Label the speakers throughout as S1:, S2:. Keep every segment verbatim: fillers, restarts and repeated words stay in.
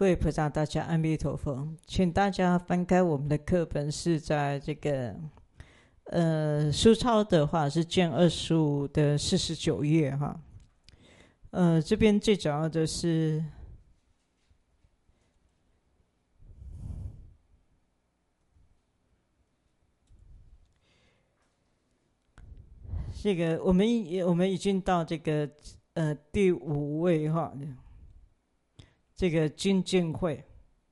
S1: 各位菩萨，大家阿弥陀佛，请大家翻开我们的课本，是在这个呃书抄的话是卷二十五的四十九页哈。呃，这边最主要的是这个，我们我们已经到这个呃第五位哈，这个精进会。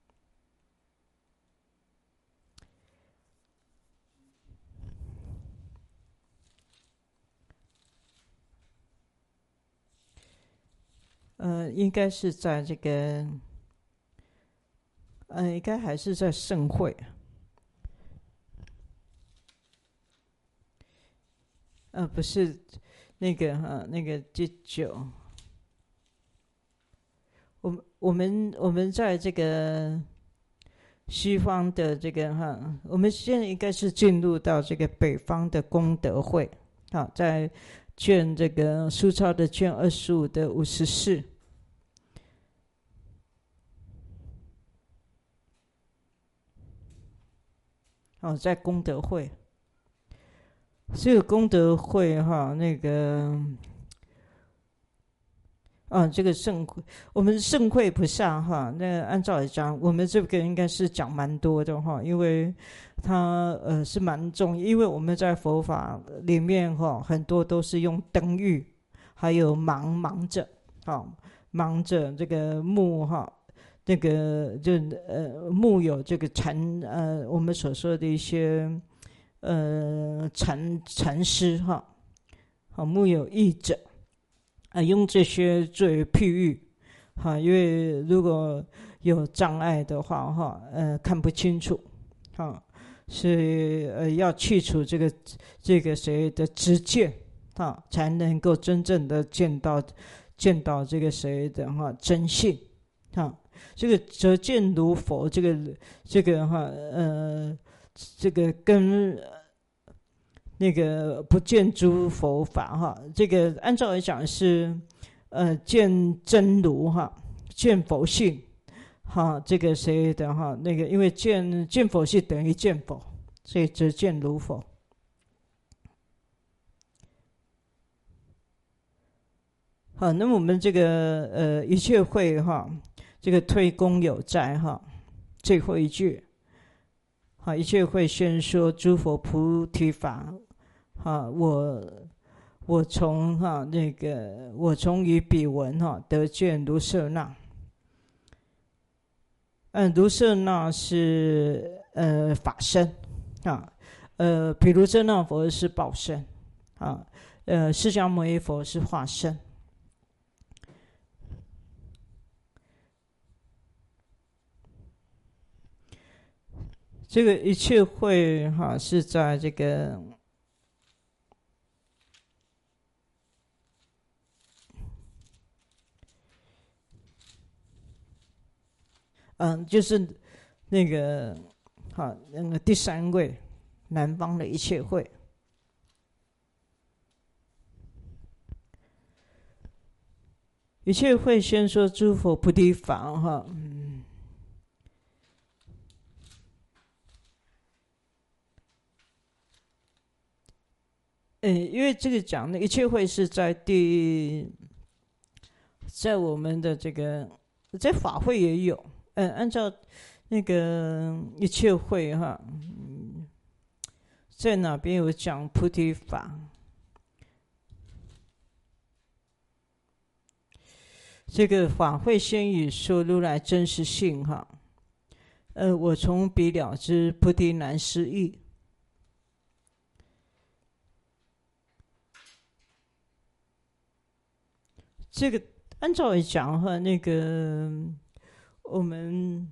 S1: 呃，应该是在这个，呃，应该还是在盛会。呃，不是那个哈，那个第九。我们我们我们在这个西方的这个哈，我们现在应该是进入到这个北方的功德会。好，在卷这个书抄的卷二十五的五十四。哦，在功德会。这个功德会哈，那个啊，这个盛会，我们盛会不上哈。那个按照来讲，我们这个应该是讲蛮多的哈，因为它呃是蛮重，因为我们在佛法里面哈，很多都是用灯喻，还有忙忙着，哈，忙着这个木哈，那个就呃木有这个禅呃我们所说的一些。呃，禅禅师哈，好木有译者啊，用这些作为譬喻哈，因为如果有障碍的话哈，呃，看不清楚哈，是呃要去除这个这个谁的执见哈，才能够真正的见到见到这个谁的哈真性哈，这个则见如佛，这个这个哈呃。这个跟那个不见诸佛法哈，这个按照来讲是呃见真如哈，见佛性哈，这个谁的哈，那个因为见见佛性等于见佛，所以只见如佛。好，那么我们这个呃一切会哈，这个推功有在哈，最后一句。好，一切会宣说诸佛菩提法。好，我我从哈那个我从于彼闻哈得见卢舍那。嗯，卢舍那是呃法身啊，呃毗卢遮那佛是报身啊，呃释迦牟尼佛是化身。这个一切会哈是在这个嗯，就是那个好那个第三位南方的一切会。一切会先说诸佛菩提法哈，嗯。呃，因为这个讲的一切会是在第，在我们的这个在法会也有，嗯，按照那个一切会哈，嗯，在哪边有讲菩提法？这个法会先语说如来真实性哈，呃，我从彼了知菩提难思议。这个按照来讲哈，那个我们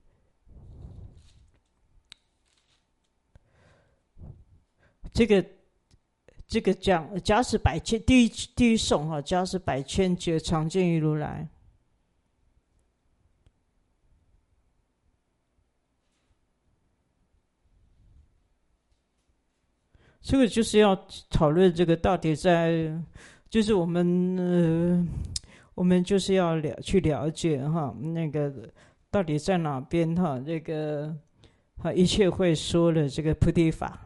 S1: 这个这个讲假使百千第一第一颂哈，假使百千劫常见于如来。这个就是要讨论这个到底在。就是我们呃，我们就是要了去了解哈，那个到底在哪边哈？这个哈一切会说的这个菩提法。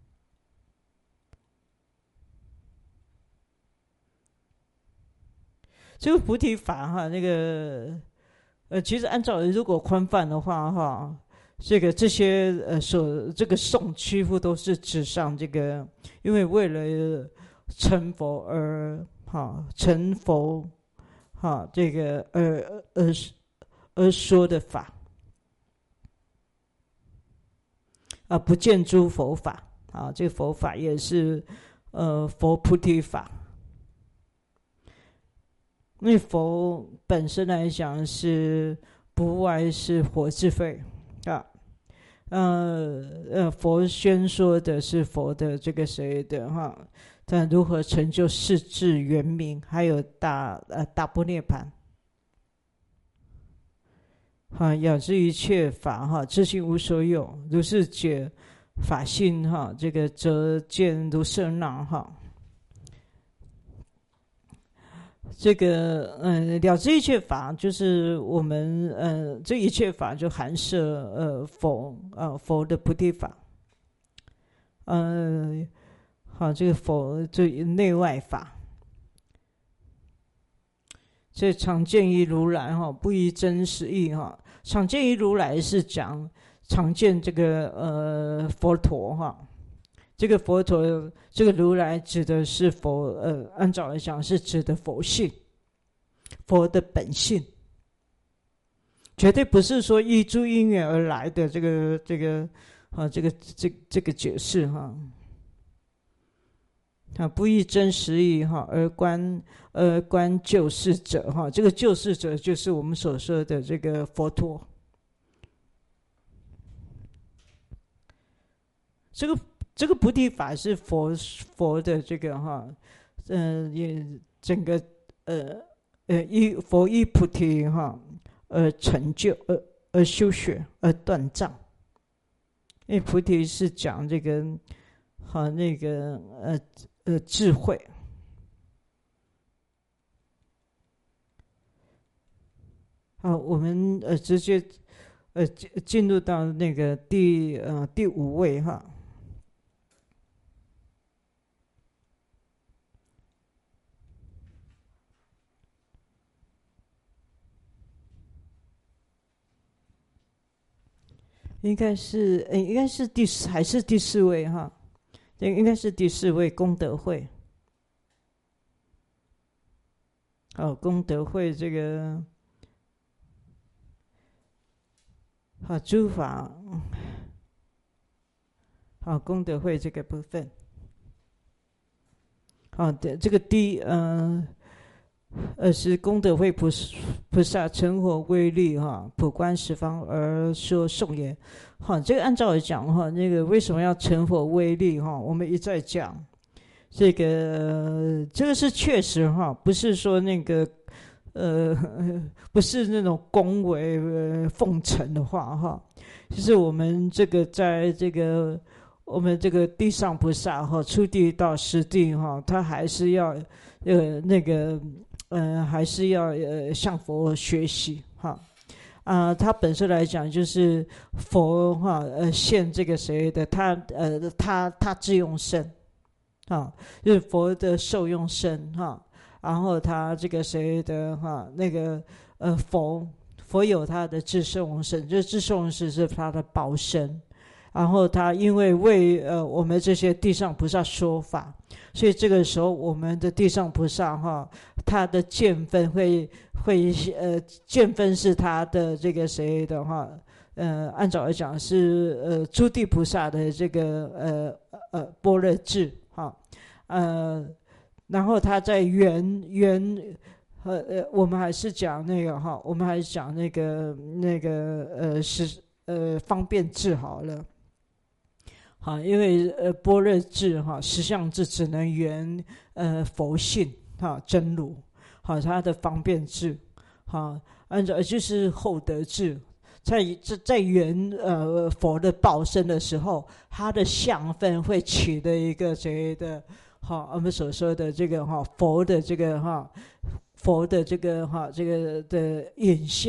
S1: 这个菩提法哈，那个呃，其实按照如果宽泛的话哈，这个这些呃所这个颂几乎都是指上这个，因为为了成佛而哈成佛哈这个而而而说的法啊，不见诸佛法啊，这个佛法也是呃佛菩提法。因为佛本身来讲是不外是佛智慧啊，呃呃，佛宣说的是佛的这个谁的哈，但如何成就世智圆明，还有大呃大般涅槃，哈，了知一切法哈，自性无所有，如是解法性哈，这个则见如是那哈。这个嗯，了知一切法，就是我们呃，这一切法就含摄呃佛呃佛的菩提法，呃，好，这个佛这内外法，这常见于如来哈，不依真实义哈。常见于如来是讲常见这个呃佛陀哈。这个佛陀，这个如来指的是佛，呃，按照来讲是指的佛性，佛的本性，绝对不是说依诸因缘而来的这个这个啊，这个这这个解释哈，啊，不依真实义哈，而观而观救世者哈，这个救世者就是我们所说的这个佛陀，这个。这个菩提法是佛佛的这个哈，呃，也整个呃呃依佛依菩提哈而成就，而而修学，而断障。因为菩提是讲这个好那个呃呃智慧。好，我们呃直接呃进入到那个第呃第五位哈。应该是，应该是第四，还是第四位哈？应该是第四位功德会。哦，功德会这个，好诸法，好功德会这个部分。好的，这个第嗯。呃，是功德会菩菩萨成佛威力哈，普观十方而说颂言。好，这个按照来讲哈，那个为什么要成佛威力哈？我们一再讲，这个这个是确实哈，不是说那个呃，不是那种恭维呃奉承的话哈。就是我们这个在这个我们这个地上菩萨哈，初地到十地哈，他还是要呃那个。呃，还是要呃向佛学习哈，啊、呃，他本身来讲就是佛哈，呃，现这个谁的他呃他他自用身，啊，就是佛的受用身哈，然后他这个谁的哈那个呃佛佛有他的自受用身，就是自受用身是他的报身。然后他因为为呃我们这些地上菩萨说法，所以这个时候我们的地上菩萨哈，他的见分会会呃见分是他的这个谁的话，呃按照来讲是呃诸地菩萨的这个呃呃般若智哈，呃然后他在缘缘呃呃我们还是讲那个哈，我们还是讲那个那个呃是呃方便智好了。好，因为呃般若智哈实相智只能圆呃佛性哈真如，好它的方便智，好按照就是厚德智，在在在圆呃佛的报身的时候，它的相分会取得一个这的，好我们所说的这个哈佛的这个哈佛的这个哈这个的影像。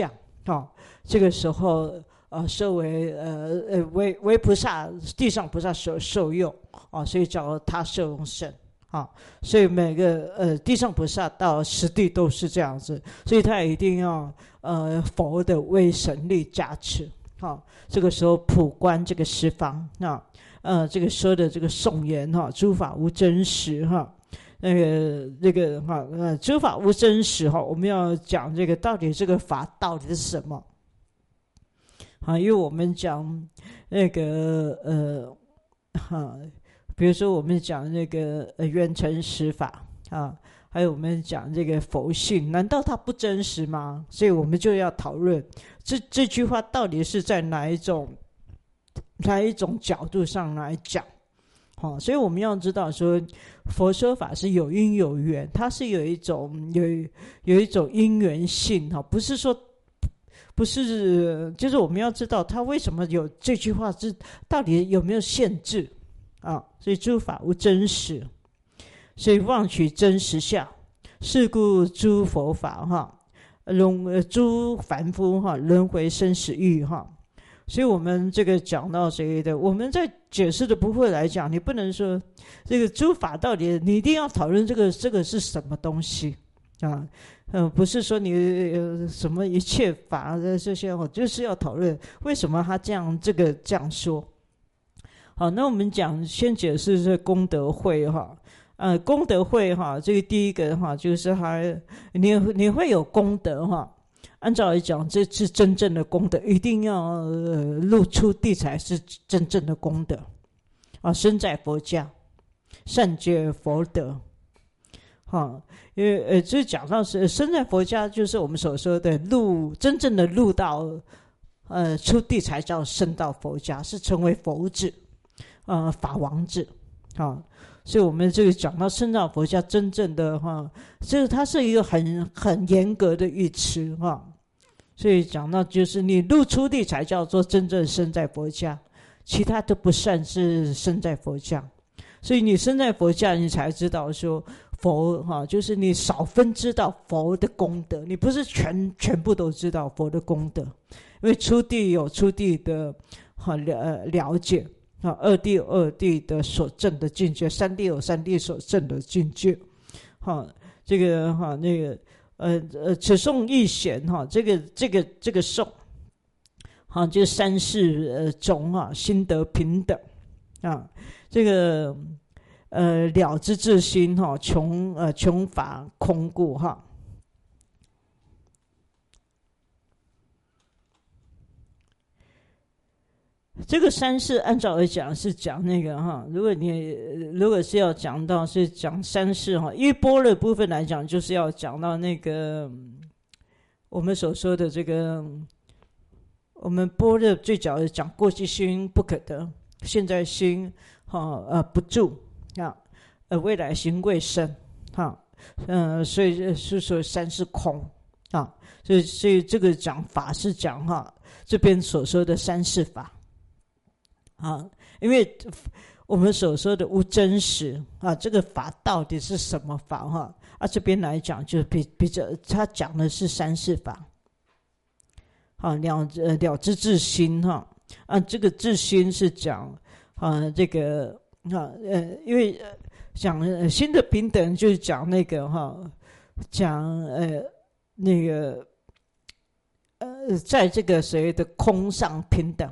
S1: 哦，这个时候呃设为呃呃为为菩萨，地上菩萨所受用啊、哦，所以叫他受用圣啊、哦，所以每个呃地上菩萨到实地都是这样子，所以他一定要呃佛的威神力加持。好、哦，这个时候普观这个十方啊，呃，这个说的这个颂言哈，诸法无真实哈，那个这个哈呃，诸法无真实哈，我们要讲这个到底这个法到底是什么？啊，因为我们讲那个呃哈，比如说我们讲那个呃圆成实法啊，还有我们讲这个佛性，难道它不真实吗？所以我们就要讨论这这句话到底是在哪一种哪一种角度上来讲。好、哦，所以我们要知道说，佛说法是有因有缘，它是有一种有有一种因缘性哈，不是说不是，就是我们要知道它为什么有这句话是到底有没有限制啊？所以诸法无真实，所以妄取真实相，是故诸佛法哈，轮诸凡夫哈轮回生死欲哈。所以我们这个讲到谁的，我们在解释的部分来讲，你不能说这个诸法到底，你一定要讨论这个这个是什么东西啊？呃，不是说你、呃、什么一切法的这些，我就是要讨论为什么他这样这个这样说。好，那我们讲先解释这功德会哈，呃，功德会哈，这个第一个哈就是还你你会有功德哈。按照来讲，这是真正的功德，一定要呃露出地才是真正的功德啊！身在佛家，善解佛德，哈、啊，因为呃，这讲到是身在佛家，就是我们所说的入真正的入到呃出地才叫升到佛家，是成为佛子，呃法王子，啊。所以我们这个讲到升到佛家真正的哈，这个它是一个很很严格的语词哈。所以讲到就是你入出地才叫做真正身在佛家，其他都不算是身在佛家。所以你身在佛家，你才知道说佛哈，就是你少分知道佛的功德，你不是全全部都知道佛的功德，因为出地有出地的哈了了解。啊，二地有二地的所证的境界，三地有三地所证的境界。哈、啊，这个哈、啊、那个呃呃，此颂亦显哈，这个这个这个颂，好、啊，就三世呃中啊，心得平等啊，这个呃了知自心哈，穷呃穷法空故哈。这个三世按照来讲是讲那个哈，如果你如果是要讲到是讲三世哈，因为般若部分来讲，就是要讲到那个我们所说的这个，我们般若最早是讲过去心不可得，现在心哈呃不住啊，呃未来心未生哈，呃所以是说三世空啊，所以所以这个讲法是讲哈这边所说的三世法。啊，因为我们所说的无真实啊，这个法到底是什么法哈？啊，这边来讲就比比较，他讲的是三世法。好、啊，了呃了知自心哈啊，这个自心是讲啊这个啊呃，因为讲呃心的平等就是讲那个哈，讲呃那个呃在这个所谓的空上平等。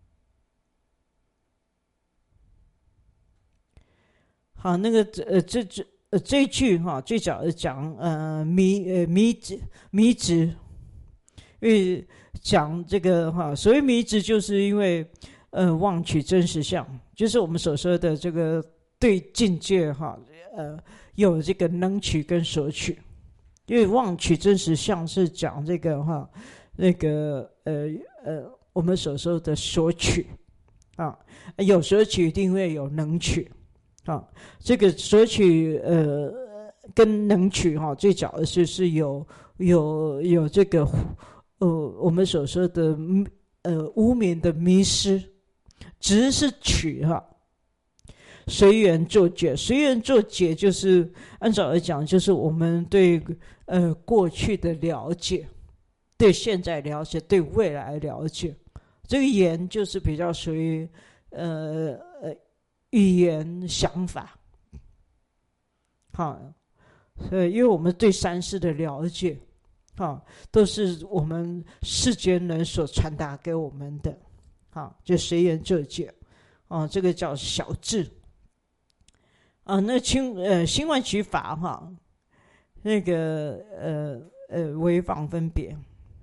S1: 好，那个呃，这这呃这一句哈，最早是讲呃迷呃迷执迷执，因为讲这个哈，所谓迷执，就是因为呃妄取真实相，就是我们所说的这个对境界哈，呃有这个能取跟所取，因为妄取真实相是讲这个哈，那个呃呃我们所说的所取啊，有所取一定会有能取。啊，这个所取呃跟能取哈、啊，最早的是是有有有这个呃我们所说的呃无明的迷失，执是取哈、啊，随缘作解，随缘作解就是按照来讲，就是我们对呃过去的了解对现在了解，对未来了解。这个言就是比较属于呃呃语言想法，好，所以因为我们对三世的了解，好，都是我们世间人所传达给我们的，好，就随言就解，啊，这个叫小智。啊，那清呃心外取法哈，那个呃呃为妄分别，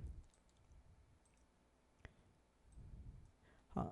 S1: 啊，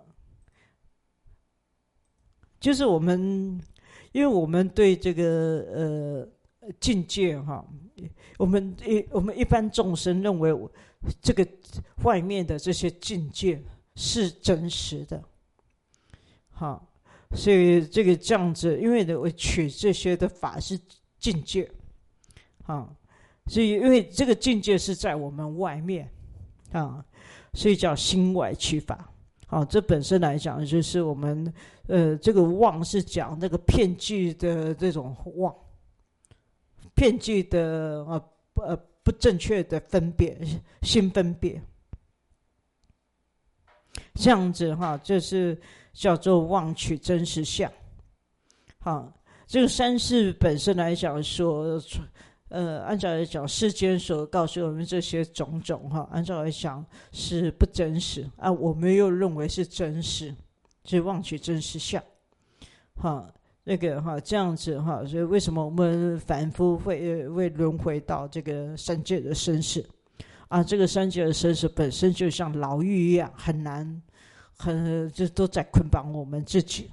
S1: 就是我们，因为我们对这个呃境界哈，我们一我们一般众生认为这个外面的这些境界是真实的，好。所以这个这样子，因为呢，我取这些的法是境界，啊，所以因为这个境界是在我们外面，啊，所以叫心外取法。啊，这本身来讲就是我们，呃，这个妄是讲那个骗句的这种妄，骗句的呃呃不正确的分别，心分别，这样子哈，就是叫做妄取真实相。好，这个三世本身来讲说，呃，按照来讲，世间所告诉我们这些种种哈，按照来讲是不真实啊，我们又认为是真实，是妄取真实相。哈，那个哈这样子哈，所以为什么我们反复会会轮回到这个三界的生死啊？这个三界的生死本身就像牢狱一样，很难。很就都在捆绑我们自己。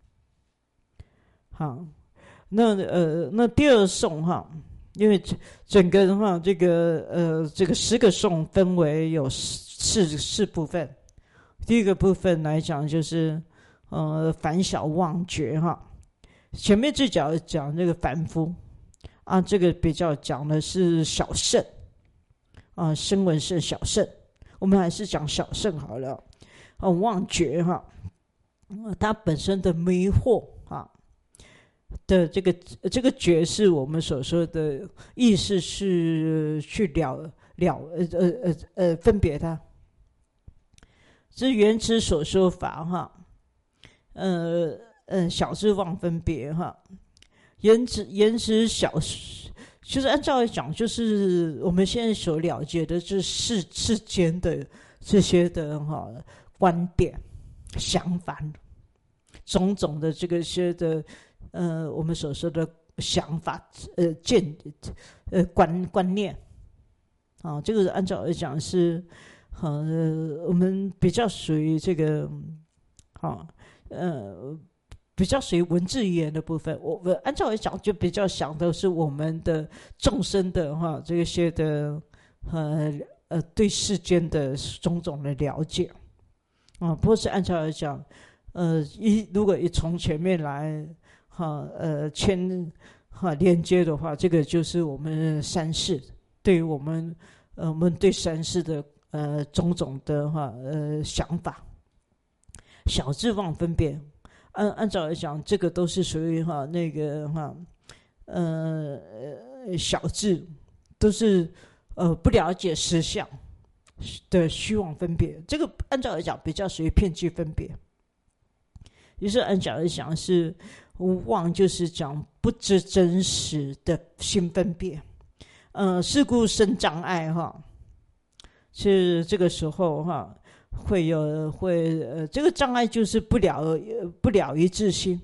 S1: 好，那呃，那第二颂哈，因为整个的话，这个呃，这个十个颂分为有四四部分。第一个部分来讲，就是呃，凡小妄觉哈。前面最早讲这个凡夫啊，这个比较讲的是小圣啊，声闻圣、小圣。我们还是讲小圣好了。哦，妄觉哈，它本身的迷惑啊的这个这个觉是我们所说的意识是去了了呃呃呃呃分别它，这原词所说法哈，呃呃小智妄分别哈，言辞言辞小，就是按照来讲，就是我们现在所了解的，就是世世间的这些的哈。观点、想法，种种的这个些的，呃，我们所说的想法、呃见、呃观观念，啊，这个按照来讲是，呃，我们比较属于这个，啊，呃，比较属于文字语言的部分。我我按照来讲，就比较想的是我们的众生的哈这些的，呃呃，对世间的种种的了解。啊，不是按照来讲，呃，一如果一从前面来，哈，呃，牵哈连接的话，这个就是我们三世对于我们，呃，我们对三世的呃种种的哈呃想法，小智妄分别，按按照来讲，这个都是属于哈那个哈，呃小智，都是呃不了解实相的虚妄分别，这个按照来讲比较属于骗句分别。于是按照来讲是妄，就是讲不知真实的心分别。呃，是故生障碍哈，是这个时候哈会有会呃这个障碍就是不了不了一致心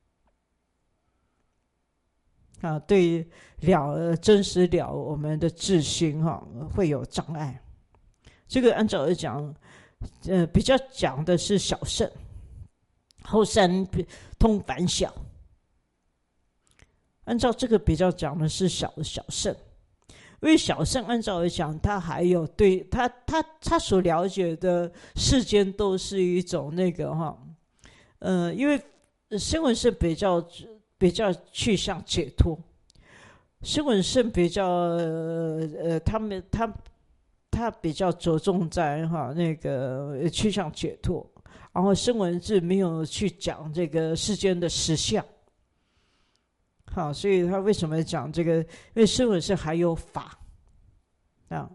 S1: 啊，对了真实了我们的自心哈会有障碍。这个按照来讲，呃，比较讲的是小圣，后三通凡小。按照这个比较讲的是小小圣，因为小圣按照来讲，他还有对他他他所了解的世间都是一种那个哈，呃，因为声闻圣比较比较去向解脱，声闻圣比较呃呃他们他。他比较着重在哈那个趋向解脱，然后声闻是没有去讲这个世间的实相，好，所以他为什么讲这个？因为声闻是还有法啊，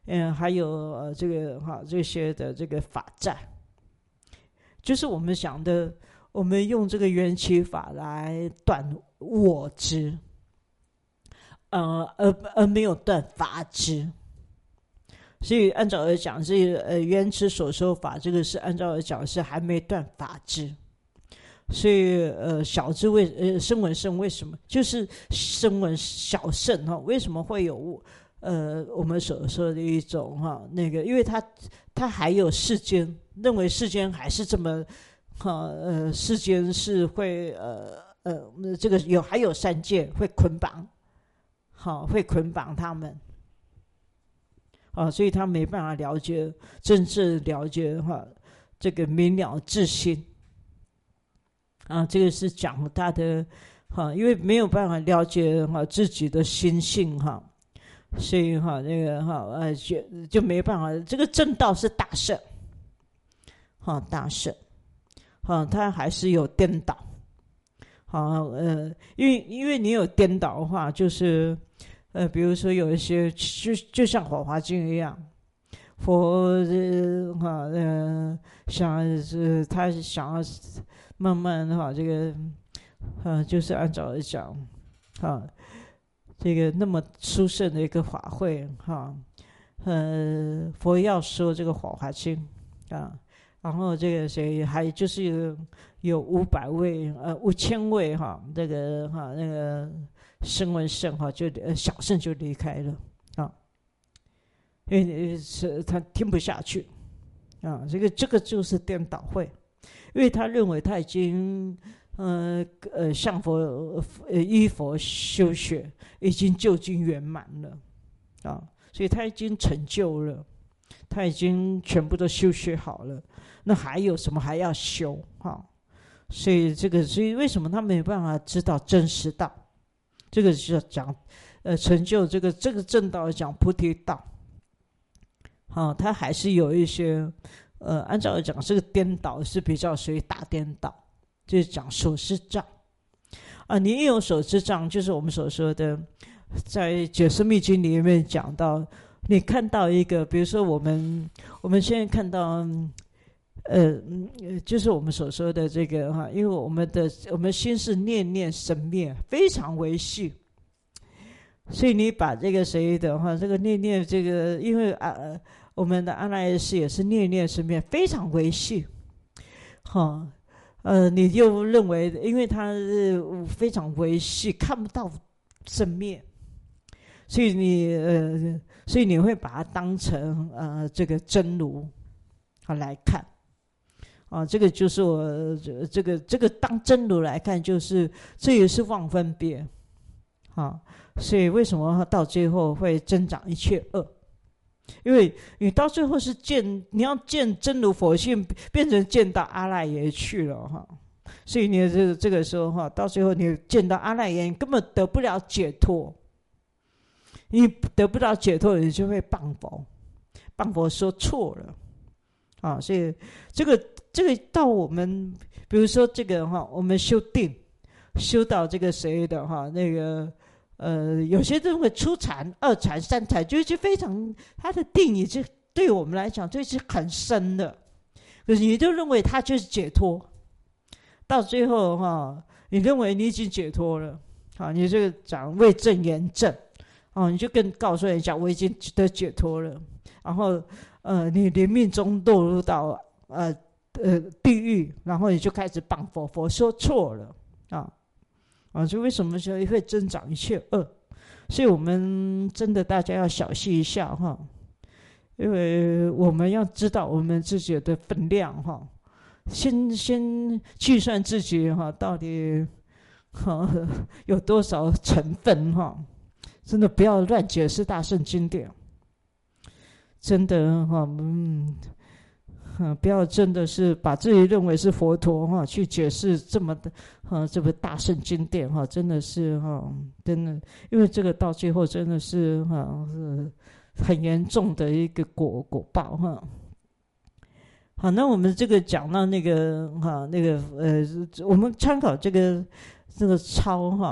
S1: 嗯，还有呃这个哈这些的这个法债，就是我们想的，我们用这个缘起法来断我执，呃，而而没有断法执。所以按照来讲，这个呃缘起所说法，这个是按照来讲是还没断法执。所以呃小智为呃声闻圣为什么就是声闻小圣哈？为什么会有呃我们所说的一种哈那个？因为他他还有世间，认为世间还是这么哈呃世间是会呃呃这个有还有三界会捆绑，好会捆绑他们。啊，所以他没办法了解真正了解哈这个明了自心啊，这个是讲他的哈，因为没有办法了解哈自己的心性哈，所以哈那个哈呃就就没办法。这个正道是大圣，哈大圣，哈他还是有颠倒，好呃，因为因为你有颠倒的话，就是。呃，比如说有一些就就像《法华经》一样，佛呃哈呃想是他想要慢慢哈这个呃就是按照来讲哈这个那么殊胜的一个法会哈呃佛要说这个《法华经》啊，然后这个谁还就是有有五百位呃五千位哈这个哈那个。声闻圣哈就呃小圣就离开了啊，因为是他听不下去啊，这个这个就是颠倒会，因为他认为他已经呃呃向佛呃依佛修学已经究竟圆满了啊，所以他已经成就了，他已经全部都修学好了，那还有什么还要修哈？所以这个所以为什么他没办法知道真实道？这个是讲，呃，成就这个这个正道讲菩提道，好、哦，它还是有一些，呃，按照来讲，这个颠倒是比较属于大颠倒，就是讲所知障，啊，你一有所知障，就是我们所说的，在《解释密经》里面讲到，你看到一个，比如说我们我们现在看到。呃，就是我们所说的这个哈，因为我们的我们心是念念生灭，非常维系，所以你把这个谁的哈，这个念念这个，因为啊，我们的阿赖耶识也是念念生灭，非常维系，哈，呃，你就认为，因为它是非常维系，看不到生灭，所以你呃，所以你会把它当成呃这个真如啊来看。啊，这个就是我这个这个当真如来看，就是这也是妄分别，啊，所以为什么到最后会增长一切恶？因为你到最后是见，你要见真如佛性，变成见到阿赖耶去了哈，所以你这个这个时候哈，到最后你见到阿赖耶，你根本得不了解脱，你得不到解脱，你就会谤佛，谤佛说错了。啊，所以这个这个到我们，比如说这个哈，我们修定，修到这个谁的哈，那个呃，有些人会初禅、二禅、三禅，就是非常他的定已经对我们来讲，这是很深的，可是你就认为他就是解脱，到最后哈，你认为你已经解脱了，啊，你这个讲为正言正，哦，你就跟告诉人家我已经得解脱了，然后。呃，你临命中堕入到呃呃地狱，然后你就开始谤佛，佛说错了啊啊！所以为什么说会增长一切恶？所以我们真的大家要小心一下哈，因为我们要知道我们自己的分量哈，先先计算自己哈到底哈有多少成分哈，真的不要乱解释大圣经典。真的哈，嗯，不要真的是把自己认为是佛陀哈，去解释这么的哈，这个大圣经典哈，真的是哈，真的，因为这个到最后真的是哈，是很严重的一个果果报哈。好，那我们这个讲到那个哈，那个呃，我们参考这个这个抄哈，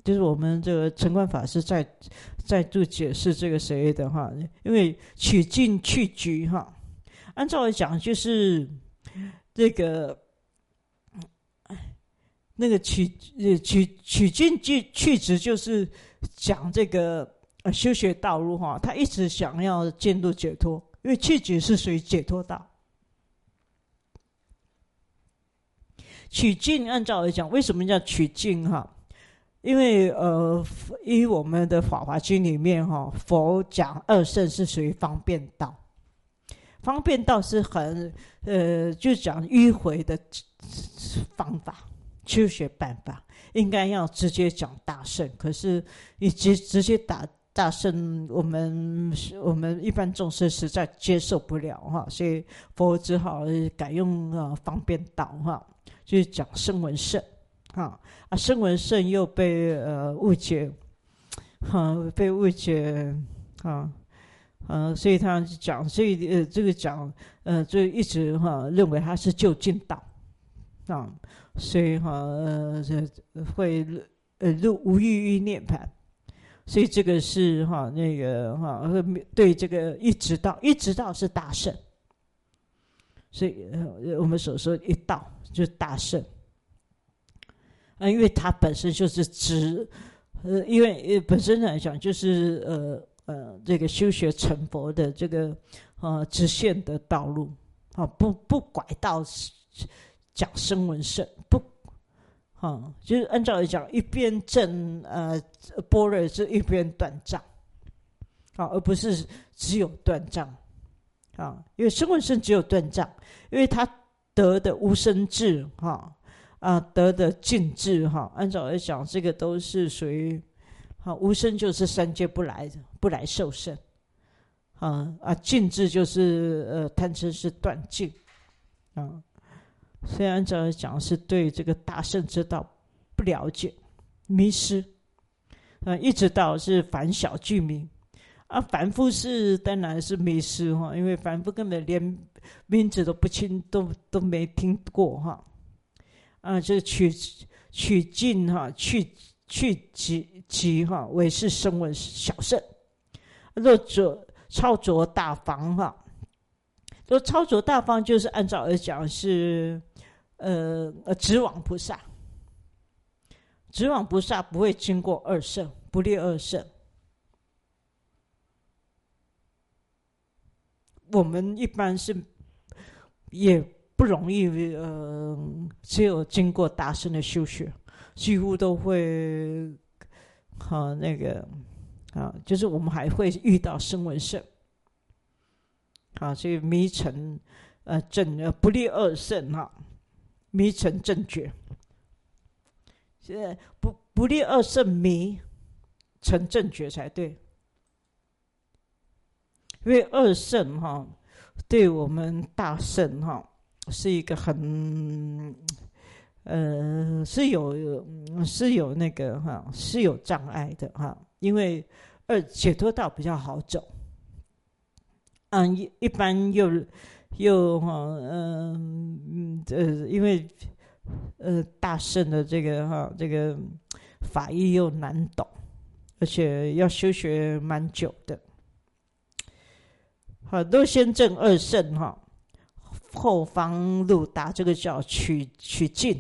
S1: 就是我们这个陈观法师在在度解释这个谁的哈，因为取尽去局哈，按照来讲就是这个那个取取取尽去去执，就是讲这个呃修学道路哈，他一直想要进入解脱，因为去局是属于解脱道。取尽按照来讲，为什么叫取尽哈？因为呃，依我们的《法华经》里面哈，佛讲二圣是属于方便道，方便道是很呃，就讲迂回的方法、修学办法，应该要直接讲大圣，可是你直直接打大圣，我们我们一般众生实在接受不了哈，所以佛只好改用呃方便道哈。就是讲声闻圣，哈啊，声闻圣又被呃误解，哈、啊，被误解，哈、啊，呃，所以他讲，所以呃这个讲，呃，就一直哈、啊、认为他是究竟道，啊，所以哈、啊、呃会呃入无欲欲涅槃，所以这个是哈、啊、那个哈、啊、对这个一直道，一直道是大圣，所以、呃、我们所说一道。就是大圣，啊，因为它本身就是直，呃，因为本身来讲就是呃呃这个修学成佛的这个呃直线的道路啊，不不拐道讲声闻圣，不，啊，就是按照来讲，一边证呃般若是一边断障，啊，而不是只有断障，啊，因为声闻圣只有断障，因为他。得的无生智哈啊，得的尽智哈，按照来讲，这个都是属于啊无生就是三界不来不来受生啊啊，尽智就是呃贪嗔是断尽啊，所以按照来讲是对这个大圣之道不了解迷失啊，一直到是凡小居民啊，凡夫是当然是迷失哈，因为凡夫根本连名字都不清，都都没听过哈，啊，这取取尽哈，去去极极哈，为是声闻小圣，若着超着大方哈，若超着大方就是按照而讲是呃呃直往菩萨，直往菩萨不会经过二圣，不列二圣。我们一般是也不容易，呃，只有经过大圣的修学，几乎都会，啊，那个，啊，就是我们还会遇到声闻圣，啊，所以迷成，呃，正呃不列二圣哈，迷成正觉，现在不不列二圣迷成正觉才对。因为二圣哈，对我们大圣哈是一个很，呃，是有是有那个哈是有障碍的哈，因为二解脱道比较好走，嗯，一一般又又哈嗯呃，因为呃大圣的这个哈这个法义又难懂，而且要修学蛮久的。好，都先证二圣哈，后方入达，这个叫取取尽。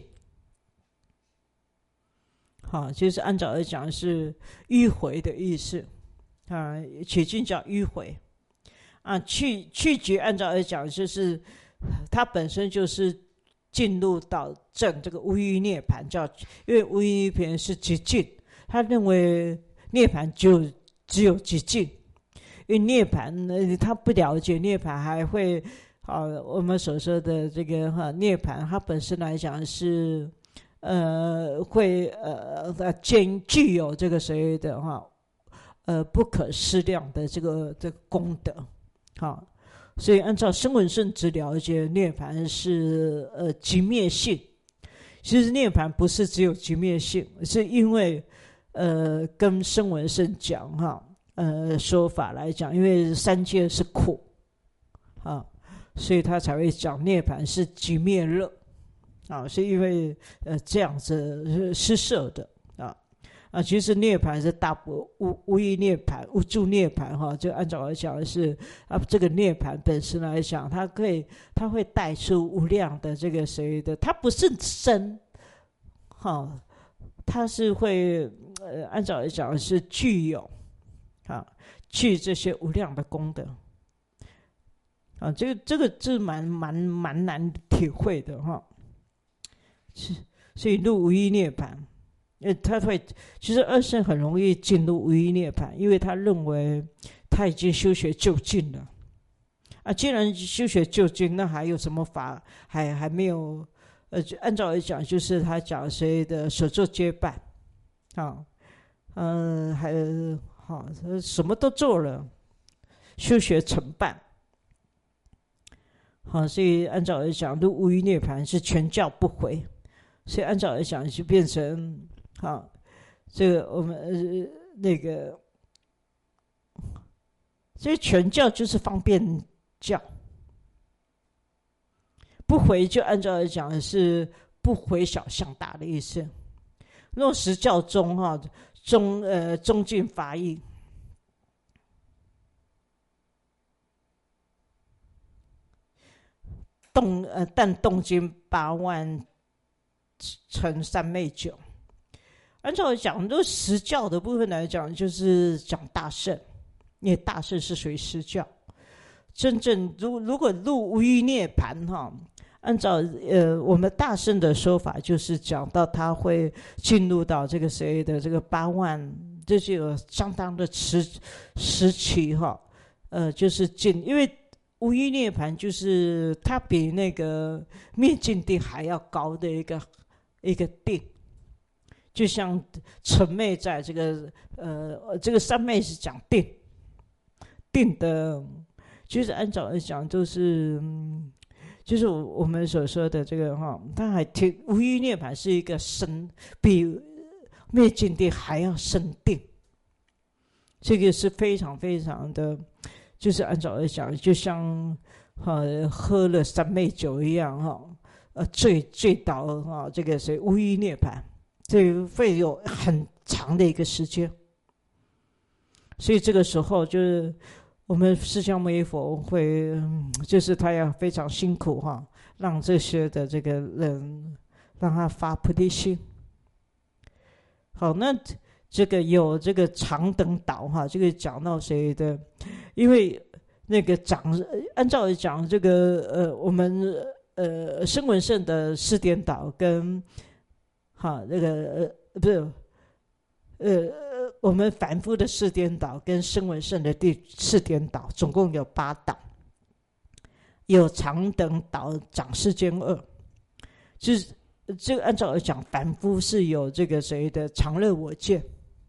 S1: 好，就是按照来讲是迂回的意思啊，取尽叫迂回啊，去去局按照来讲就是它本身就是进入到正这个无余涅槃，叫因为无余涅槃是极尽，他认为涅槃就只有极尽。因为涅槃，他不了解涅槃，还会啊，我们所说的这个哈涅槃，它本身来讲是呃会呃兼具有这个所谓的哈呃不可思量的这个这个功德，好，所以按照声闻圣只了解涅槃是呃极灭性，其实涅槃不是只有极灭性，是因为呃跟声闻圣讲哈。呃，说法来讲，因为三界是苦啊，所以他才会讲涅槃是极灭乐啊，是因为呃这样子施设的啊啊，其实涅槃是大不无无余涅槃、无住涅槃哈，就按照来讲是啊，这个涅槃本身来讲，它可以它会带出无量的这个谁的，它不是生，哈，它是会呃按照来讲是具有啊，具这些无量的功德啊，这个这个是蛮蛮蛮难体会的哈，是所以入无余涅槃。呃，他会，其实二圣很容易进入无余涅槃，因为他认为他已经修学究竟了啊。既然修学究竟，那还有什么法还还没有？呃，按照来讲，就是他讲谁的所作皆办啊，嗯、呃，还好、啊，什么都做了，修学成办。好、啊，所以按照来讲，入无余涅槃是全教不回，所以按照来讲就变成。好，这个我们呃那个，所以全教就是方便教，不回就按照来讲是不回小向大的意思。落实教中哈，中呃中尽法义，动呃但动经八万乘三昧九。按照讲，就实教的部分来讲，就是讲大乘，因为大乘是属于实教。真正如如果入无余涅槃哈，按照呃我们大乘的说法，就是讲到他会进入到这个谁的这个八万，这就有相当的时时期哈，呃，就是进，因为无余涅槃就是它比那个灭尽定还要高的一个一个定。就像成昧在这个呃，这个三昧是讲定定的，就是按照来讲，就是、嗯、就是我们所说的这个哈，它还挺无余涅槃是一个深，比灭尽定还要深定，这个是非常非常的，就是按照来讲，就像哈喝了三昧酒一样哈，呃醉醉倒哈，这个是无余涅槃。这个会有很长的一个时间，所以这个时候就是我们释迦牟尼佛会，嗯、就是他要非常辛苦哈，让这些的这个人让他发菩提心。好，那这个有这个长等岛哈，这个讲到谁的？因为那个讲按照讲这个呃，我们呃声闻乘的四颠倒跟。好，那个呃不是，呃我们凡夫的四颠倒跟声闻乘的第四颠倒，总共有八倒，有长等倒、长世间恶，就是这个按照来讲，凡夫是有这个谁的常乐我见，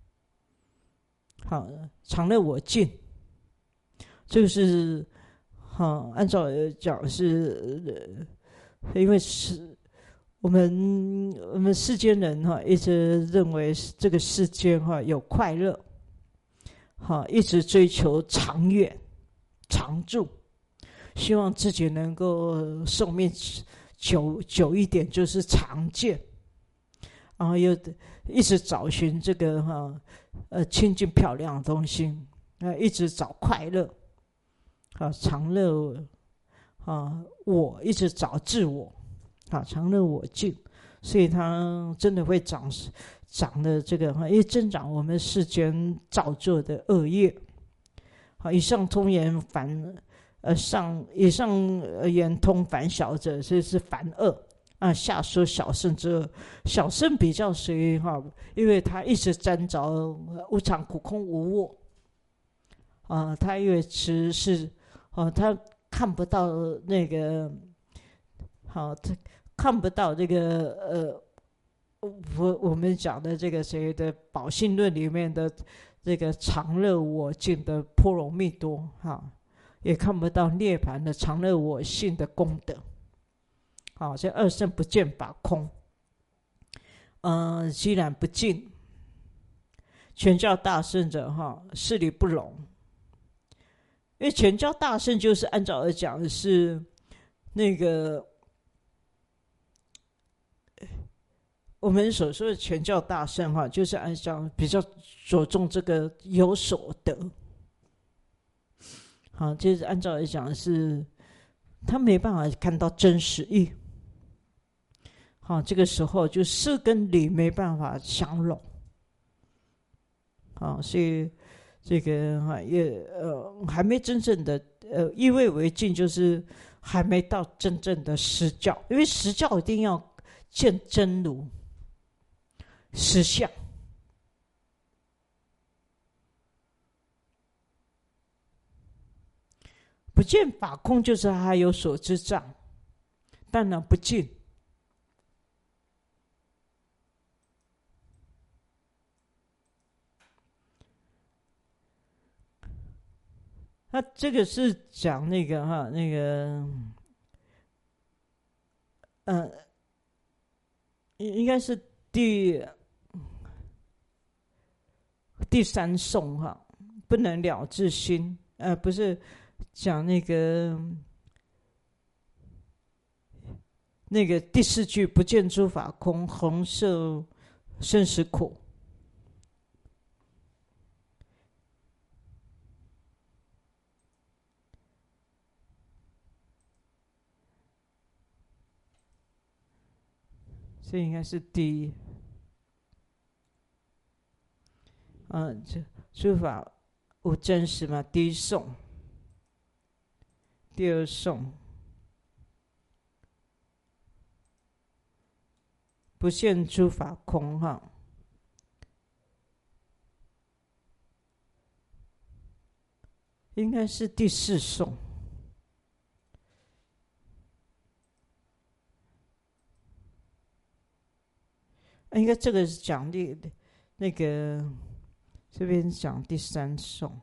S1: 好，常乐我净，这个是好，按照来讲是，呃、因为是。我们我们世间人哈，一直认为这个世间哈有快乐，哈，一直追求长远、长住，希望自己能够寿命久久一点，就是长健，然后又一直找寻这个哈呃清净漂亮的东西，啊，一直找快乐，啊，长乐，啊，我一直找自我。啊，常乐我净，所以它真的会长长的这个哈，因为增长我们世间造作的恶业。好，以上通言凡呃上以上言通凡小者，这是凡恶啊。下说小圣之恶，小圣比较属于哈，因为他一直沾着无常苦空无我啊，他因为持是啊，他看不到那个好他。看不到这个呃，我我们讲的这个谁的宝性论里面的这个常乐我净的波罗蜜多哈，也看不到涅槃的常乐我性的功德。好，这二圣不见法空，嗯、呃，既然不净，全教大圣者哈，事理不容。因为全教大圣就是按照来讲的是那个。 我们所说的全教大圣哈，就是按照比较着重这个有所得。好，就是按照来讲是，他没办法看到真实义。好，这个时候就事跟理没办法相容。好，所以这个哈也呃还没真正的呃意味为尽，就是还没到真正的实教，因为实教一定要见真如实相。不见法空，就是还有所知障，当然不尽。他这个是讲那个哈，那个，呃，应该是第第三颂哈，不能了自心，呃，不是讲那个那个第四句，不见诸法空，恒受生死苦。这应该是第一，嗯，这诸法无真实嘛，第一颂，第二颂，不现诸法空哈，应该是第四颂。应该这个是讲第那个这边讲第三颂。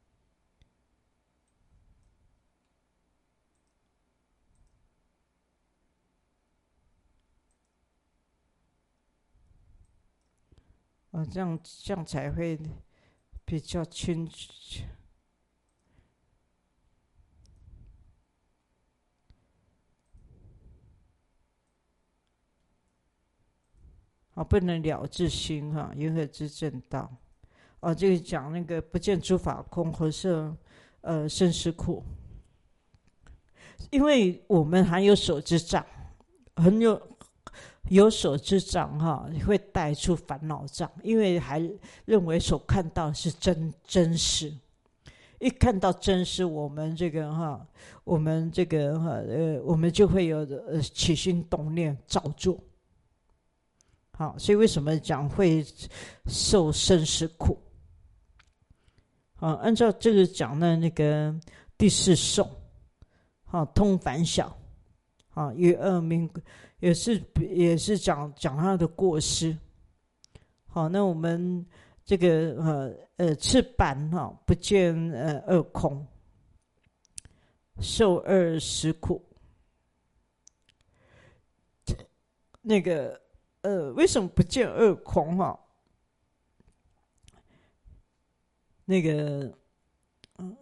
S1: 哦，这样这样才会比较清楚。哦，不能了自心哈，云何知正道？哦，这个讲那个不见诸法空，何受呃生死苦？因为我们还有所知障，很有有所知障哈，会带出烦恼障，因为还认为所看到是真真实。一看到真实，我们这个哈，我们这个哈呃，我们就会有呃起心动念照做。好，所以为什么讲会受生死苦？好，按照这个讲的那个第四颂，好，通凡晓，好，与恶名也是也是讲讲他的过失。好，那我们这个呃呃赤板哈，不见呃二空，受二十苦。那个呃，为什么不见二空哈？那个，嗯，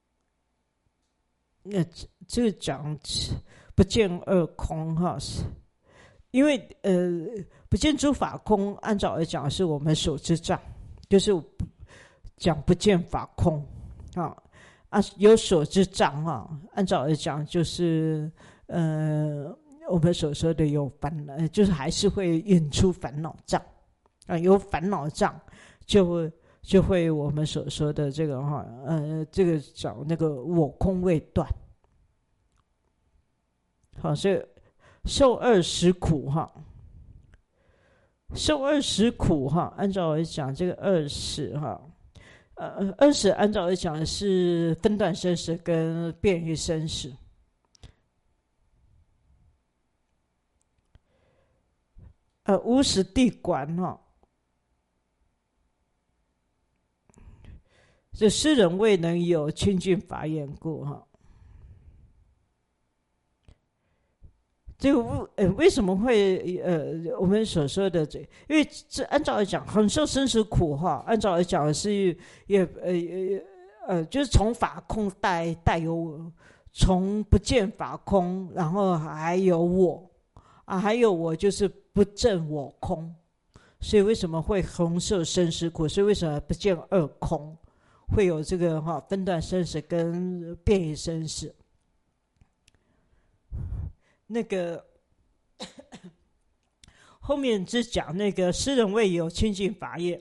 S1: 那这个讲不见二空哈，因为呃，不见诸法空，按照来讲是我们所知障，就是讲不见法空啊啊，有所知障哈，按照来讲就是呃。我们所说的有烦恼，就是还是会引出烦恼障啊，有烦恼障就会就会我们所说的这个哈，呃，这个找那个我空未断，好，所以受二十苦哈，受二十苦哈，按照来讲这个二十哈，呃，二十按照来讲是分段生死跟变异生死。呃，无始地观哈，这世人未能有清净法眼故哈。这个呃为什么会呃我们所说的这，因为这按照来讲，很受生死苦哈。按照来讲是也呃呃就是从法空带带有，从不见法空，然后还有我啊，还有我就是。 不正我空，所以为什么会红色生死苦？所以为什么不见二空？会有这个哈分段生死跟变异生死。那个后面只讲那个诗人未有清净法业，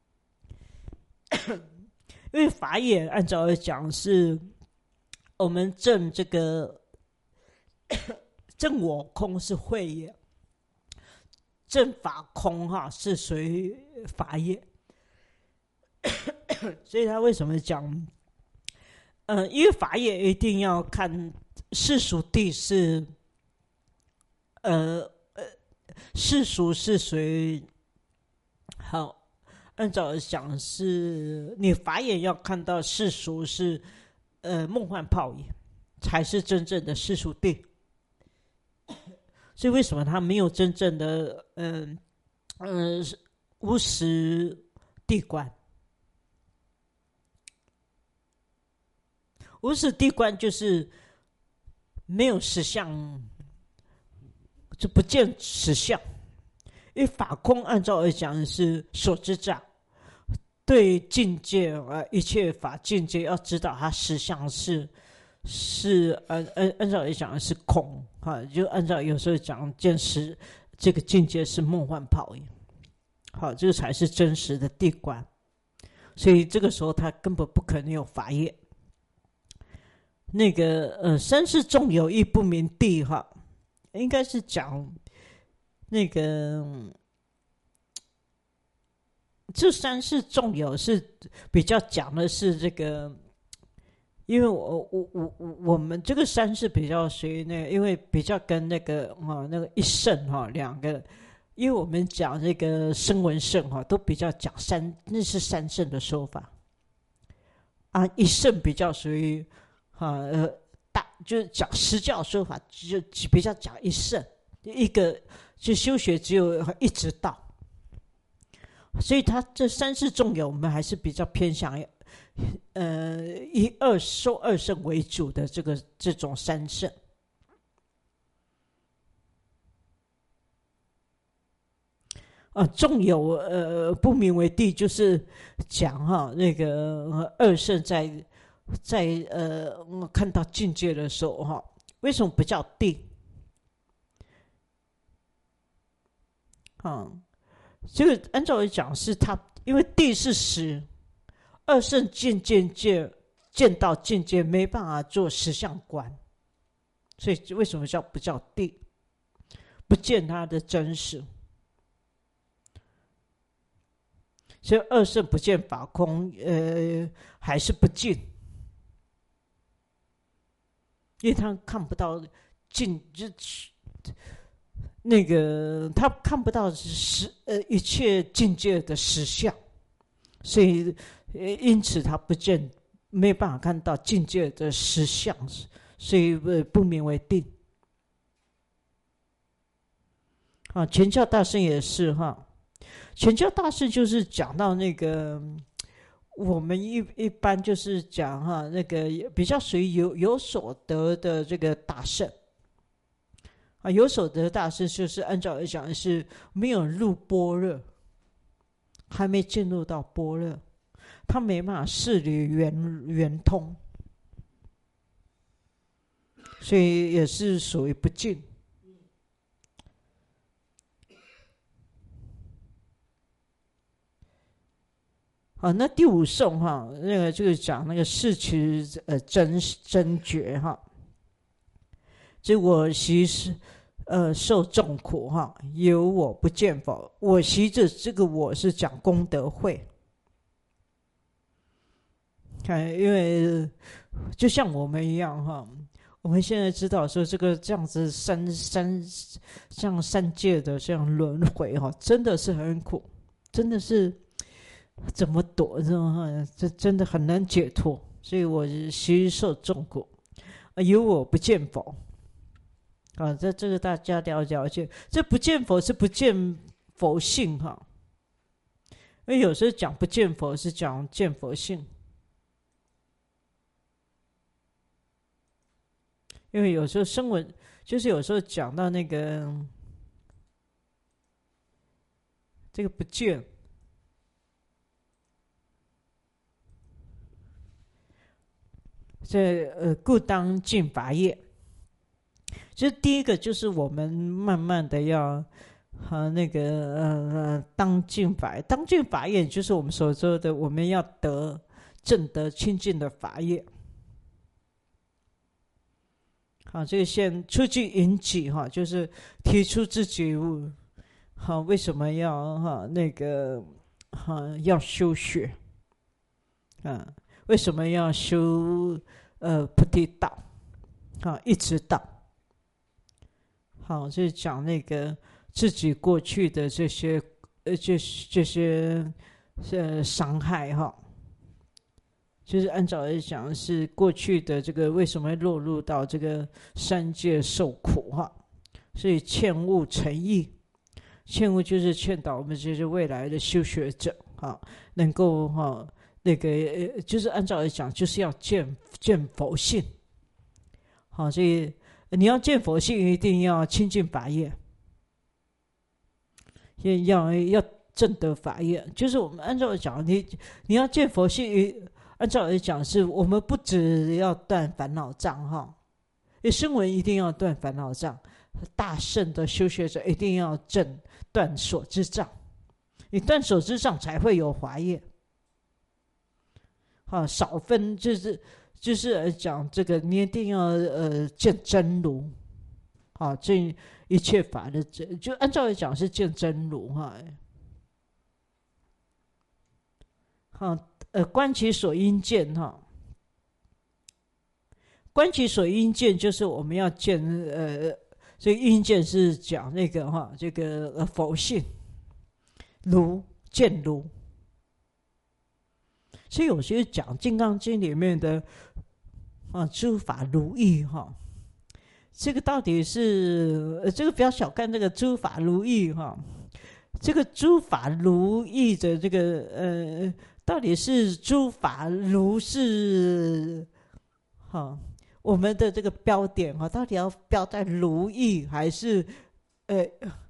S1: 因为法业按照来讲是我们证这个证我空是慧业，证法空哈是属于法业。所以他为什么讲，呃，因为法业一定要看世俗谛是，呃呃，世俗是属于好，按照讲是，你法眼要看到世俗是，呃，梦幻泡影，才是真正的世俗谛。所以为什么他没有真正的，嗯、呃，呃，无实谛观？无实谛观就是没有实相，就不见实相。因为法空按照来讲是所知障，对境界呃一切法境界要知道它实相是是按按按照来讲是空哈，就按照有时候讲见识这个境界是梦幻泡影，好，这个才是真实的谛观。所以这个时候他根本不可能有法业。那个呃，三世众有亦不明谛哈，应该是讲那个这三世众有是比较讲的是这个，因为我我我我我们这个三世比较属于那个，因为比较跟那个哈那个一圣哈两个，因为我们讲这个声闻圣哈都比较讲三，那是三圣的说法啊，一圣比较属于。啊呃，大就是讲实教说法，就比较讲一圣，一个就修学只有一直到，所以他这三世众有，我们还是比较偏向呃以二受二圣为主的这个这种三圣。啊，众有呃不明为谛，就是讲哈那个、呃、二圣在。在呃看到境界的时候哈，为什么不叫谛？啊、嗯，这个按照来讲是他，因为谛是实，二圣见见见见到境界没办法做实相观，所以为什么叫不叫谛？不见它的真实，所以二圣不见法空，呃，还是不净。因为他看不到境，就那个他看不到实呃一切境界的实相，所以因此他不见，没有办法看到境界的实相，所以不名为定。啊，全教大圣也是哈，全教大圣就是讲到那个。我们一一般就是讲哈，那个比较属于有有所得的这个大圣啊，有所得大圣就是按照来讲是没有入般若，还没进入到般若，他没办法事理圆圆通，所以也是属于不净。啊，那第五颂哈，那个就是讲那个世持呃真真觉哈，这我习是呃受众苦哈，有我不见否？我习这这个我是讲功德会，看，因为就像我们一样哈，我们现在知道说这个这样子三三像三界的这样轮回哈，真的是很苦，真的是。怎么躲？这真的很难解脱，所以我习受众苦，有我不见否？啊，这这个大家了了解，这不见佛是不见佛性哈，因为有时候讲不见佛是讲见佛性，因为有时候声闻就是有时候讲到那个。 这个不见。这呃，故当尽法业。就是第一个，就是我们慢慢的要，和、啊、那个呃呃，当尽法，当尽法业，就是我们所说的，我们要得正得清净的法业。好，这个先出去引己哈，就是提出自己，好、啊、为什么要哈、啊、那个哈、啊、要修学，啊，为什么要修呃菩提道，啊一直道。好，就是讲那个自己过去的这些呃这这些呃伤害哈。就是按照来讲，是过去的这个为什么会落入到这个三界受苦哈？所以劝悟诚意，劝悟就是劝导我们这些未来的修学者哈，能够哈那个就是按照来讲，就是要见见佛性。好，所以你要见佛性，一定要亲近法业，也要要证得法业。就是我们按照来讲，你你要见佛性。按照来讲，是我们不只要断烦恼障哈，因为声闻一定要断烦恼障，大圣的修学者一定要证断所知障，你断所知障才会有华业。好，少分就是就是讲这个，你一定要呃见真如，好，这一切法的真，就按照来讲是见真如哈。好。呃，观其所应见哈，观其所应见就是我们要见呃，这个应见是讲那个哈，这个呃佛性，如见如。所以有些讲《金刚经》里面的啊，诸法如意哈，这个到底是呃，这个不要小看这个诸法如意哈，这个诸法如意的这个呃。到底是诸法如是，哈，我们的这个标点哈，到底要标在如意还是，呃，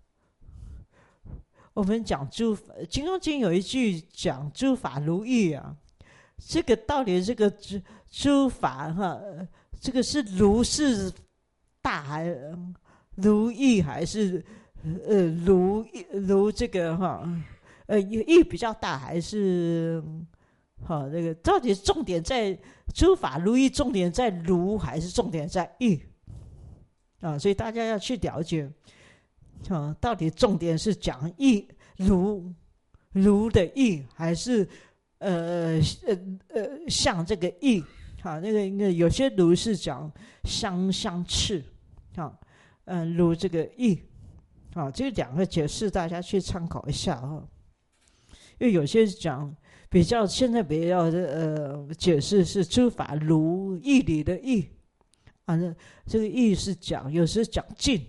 S1: 我们讲诸法，《金刚经》有一句讲诸法如意啊，这个到底这个诸诸法哈，这个是如是大还如意还是呃如如这个哈？呃，意比较大还是好？这个到底重点在诸法如意，重点在如还是重点在意啊？所以大家要去了解啊，到底重点是讲意如如的意，还是呃呃呃像这个意？好，那个那个有些如是讲相相斥啊，嗯、呃，如这个意啊，这两个解释大家去参考一下啊。因为有些讲比较，现在比较的呃解释是诸法如义理的义，反正这个义是讲，有时讲尽。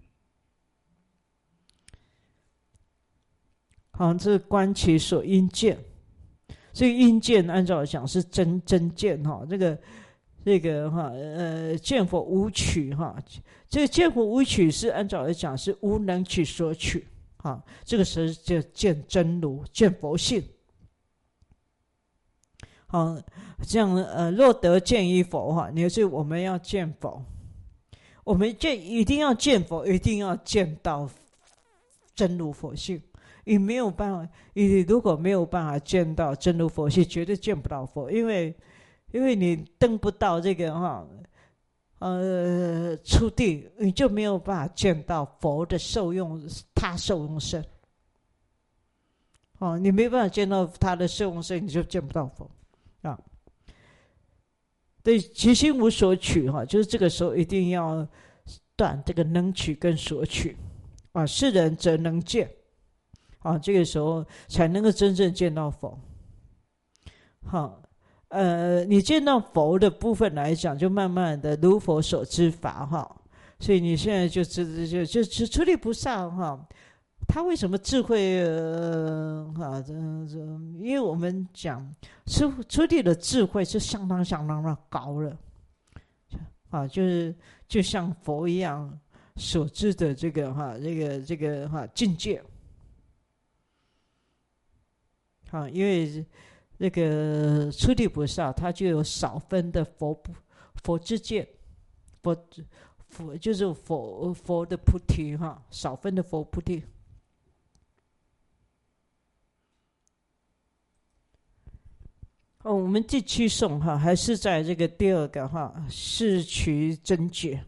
S1: 好，这是观其所应见，这个应见按照讲是真真见哈，这个这个哈呃见佛无取哈，这个见佛无取是按照来讲是无能取所取。啊，这个时就见真如，见佛性。好，这样呃，若得见于佛哈，你是我们要见佛，我们见一定要见佛，一定要见到真如佛性。你没有办法，你如果没有办法见到真如佛性，绝对见不到佛，因为因为你登不到这个哈。呃，出地你就没有办法见到佛的受用，他受用身。哦，你没办法见到他的受用身，你就见不到佛啊。对，其心无所取哈，就是这个时候一定要断这个能取跟所取啊。是人则能见啊，这个时候才能够真正见到佛。好。呃，你见到佛的部分来讲，就慢慢的如佛所知法哈，所以你现在就知就就就出离菩萨哈，他为什么智慧呃哈这这？因为我们讲出出离的智慧是相当相当的高了啊，就是就像佛一样所知的这个哈这个这个哈境界。 好，因为那个初地菩萨他就有少分的佛佛之见，佛佛就是佛佛的菩提哈，少分的佛菩提。哦，我们第七颂哈，还是在这个第二个哈，是取真觉。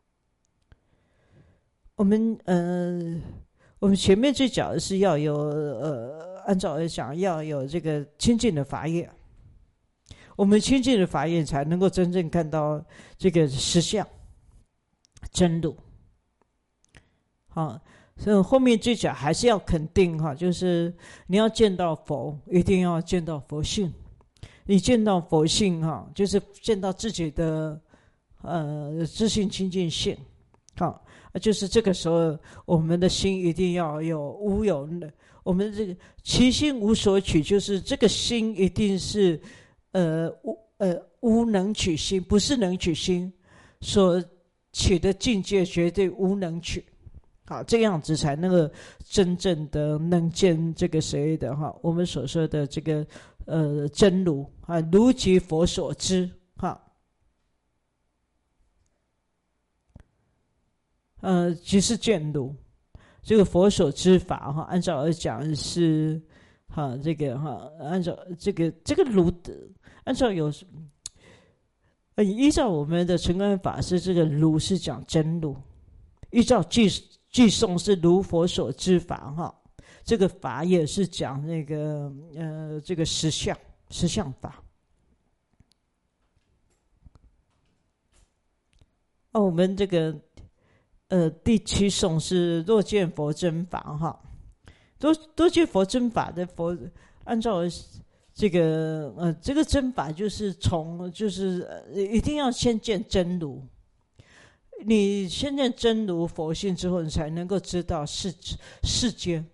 S1: 我们呃，我们前面最讲的是要有呃，按照来讲要有这个清净的法业，我们清净的法业才能够真正看到这个实相真如。好，所以后面最讲还是要肯定哈，就是你要见到佛，一定要见到佛性。你见到佛性哈，就是见到自己的呃自性清净性，好，就是这个时候我们的心一定要有无有，我们这个其心无所取，就是这个心一定是呃无呃无能取心，不是能取心，所取的境界绝对无能取。好，这样子才能够真正的能见这个谁的哈，我们所说的这个呃真如啊，如即佛所知哈。呃，即是见如，这个佛所知法哈，按照而讲是哈，这个哈，按照这个这个如的，按照有呃依照我们的成观法是这个如是讲真如，依照句句颂是如佛所知法哈，这个法也是讲那个呃这个实相实相法。哦，我们这个呃第七颂是若见佛真法哈，多多见佛真法的佛，按照这个呃这个真法就是从就是呃一定要先见真如。你先见真如佛性之后，你才能够知道世世间，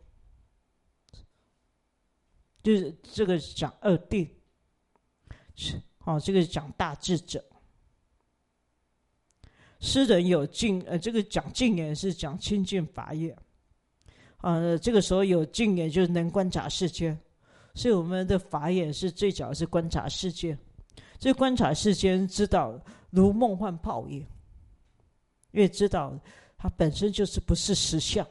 S1: 就是这个讲二谛，好、哦，这个讲大智者。诗人有净，呃，这个讲净眼是讲清净法业，啊、呃，这个时候有净眼就是能观察世间，所以我们的法眼是最早是观察世间，所以观察世间知道如梦幻泡影。因为知道它本身就是不是实相，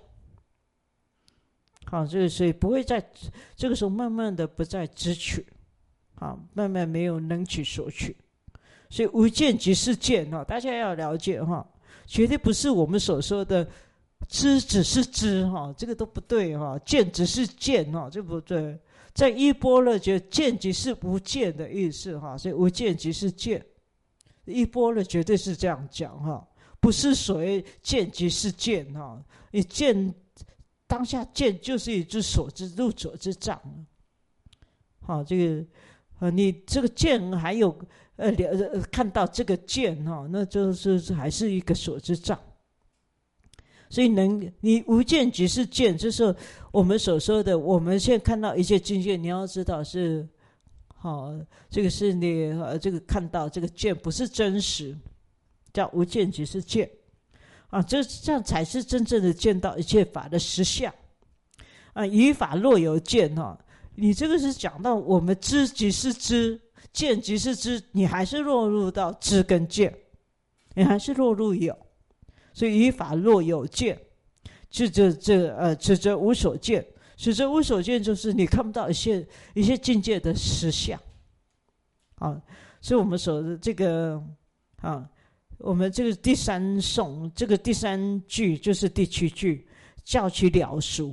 S1: 好，这个所以不会在这个时候慢慢的不再知取，好，慢慢没有能取所取，所以无见即是见哈，大家要了解哈，绝对不是我们所说的知只是知哈，这个都不对哈，见只是见哈，这不对，在依般若觉见即是无见的意思哈，所以无见即是见，依般若绝对是这样讲哈。不是所谓见即是见哈，你见当下见就是一只所知入所之障，好，这个呃你这个见还有呃看到这个见哈，那就是还是一个所知障，所以能你无见即是见，就是我们所说的，我们现在看到一切境界，你要知道是好，这个是你呃这个看到这个见不是真实。叫无见即是见啊，这这样才是真正的见到一切法的实相啊。于法若有见哈，你这个是讲到我们知即是知，见即是知，你还是落入到知跟见，你还是落入有，所以于法若有见，就这这呃，此则无所见，此则无所见，就是你看不到一些一些境界的实相啊。所以我们说的这个啊。我们这个第三颂，这个第三句就是第七句，教其了俗。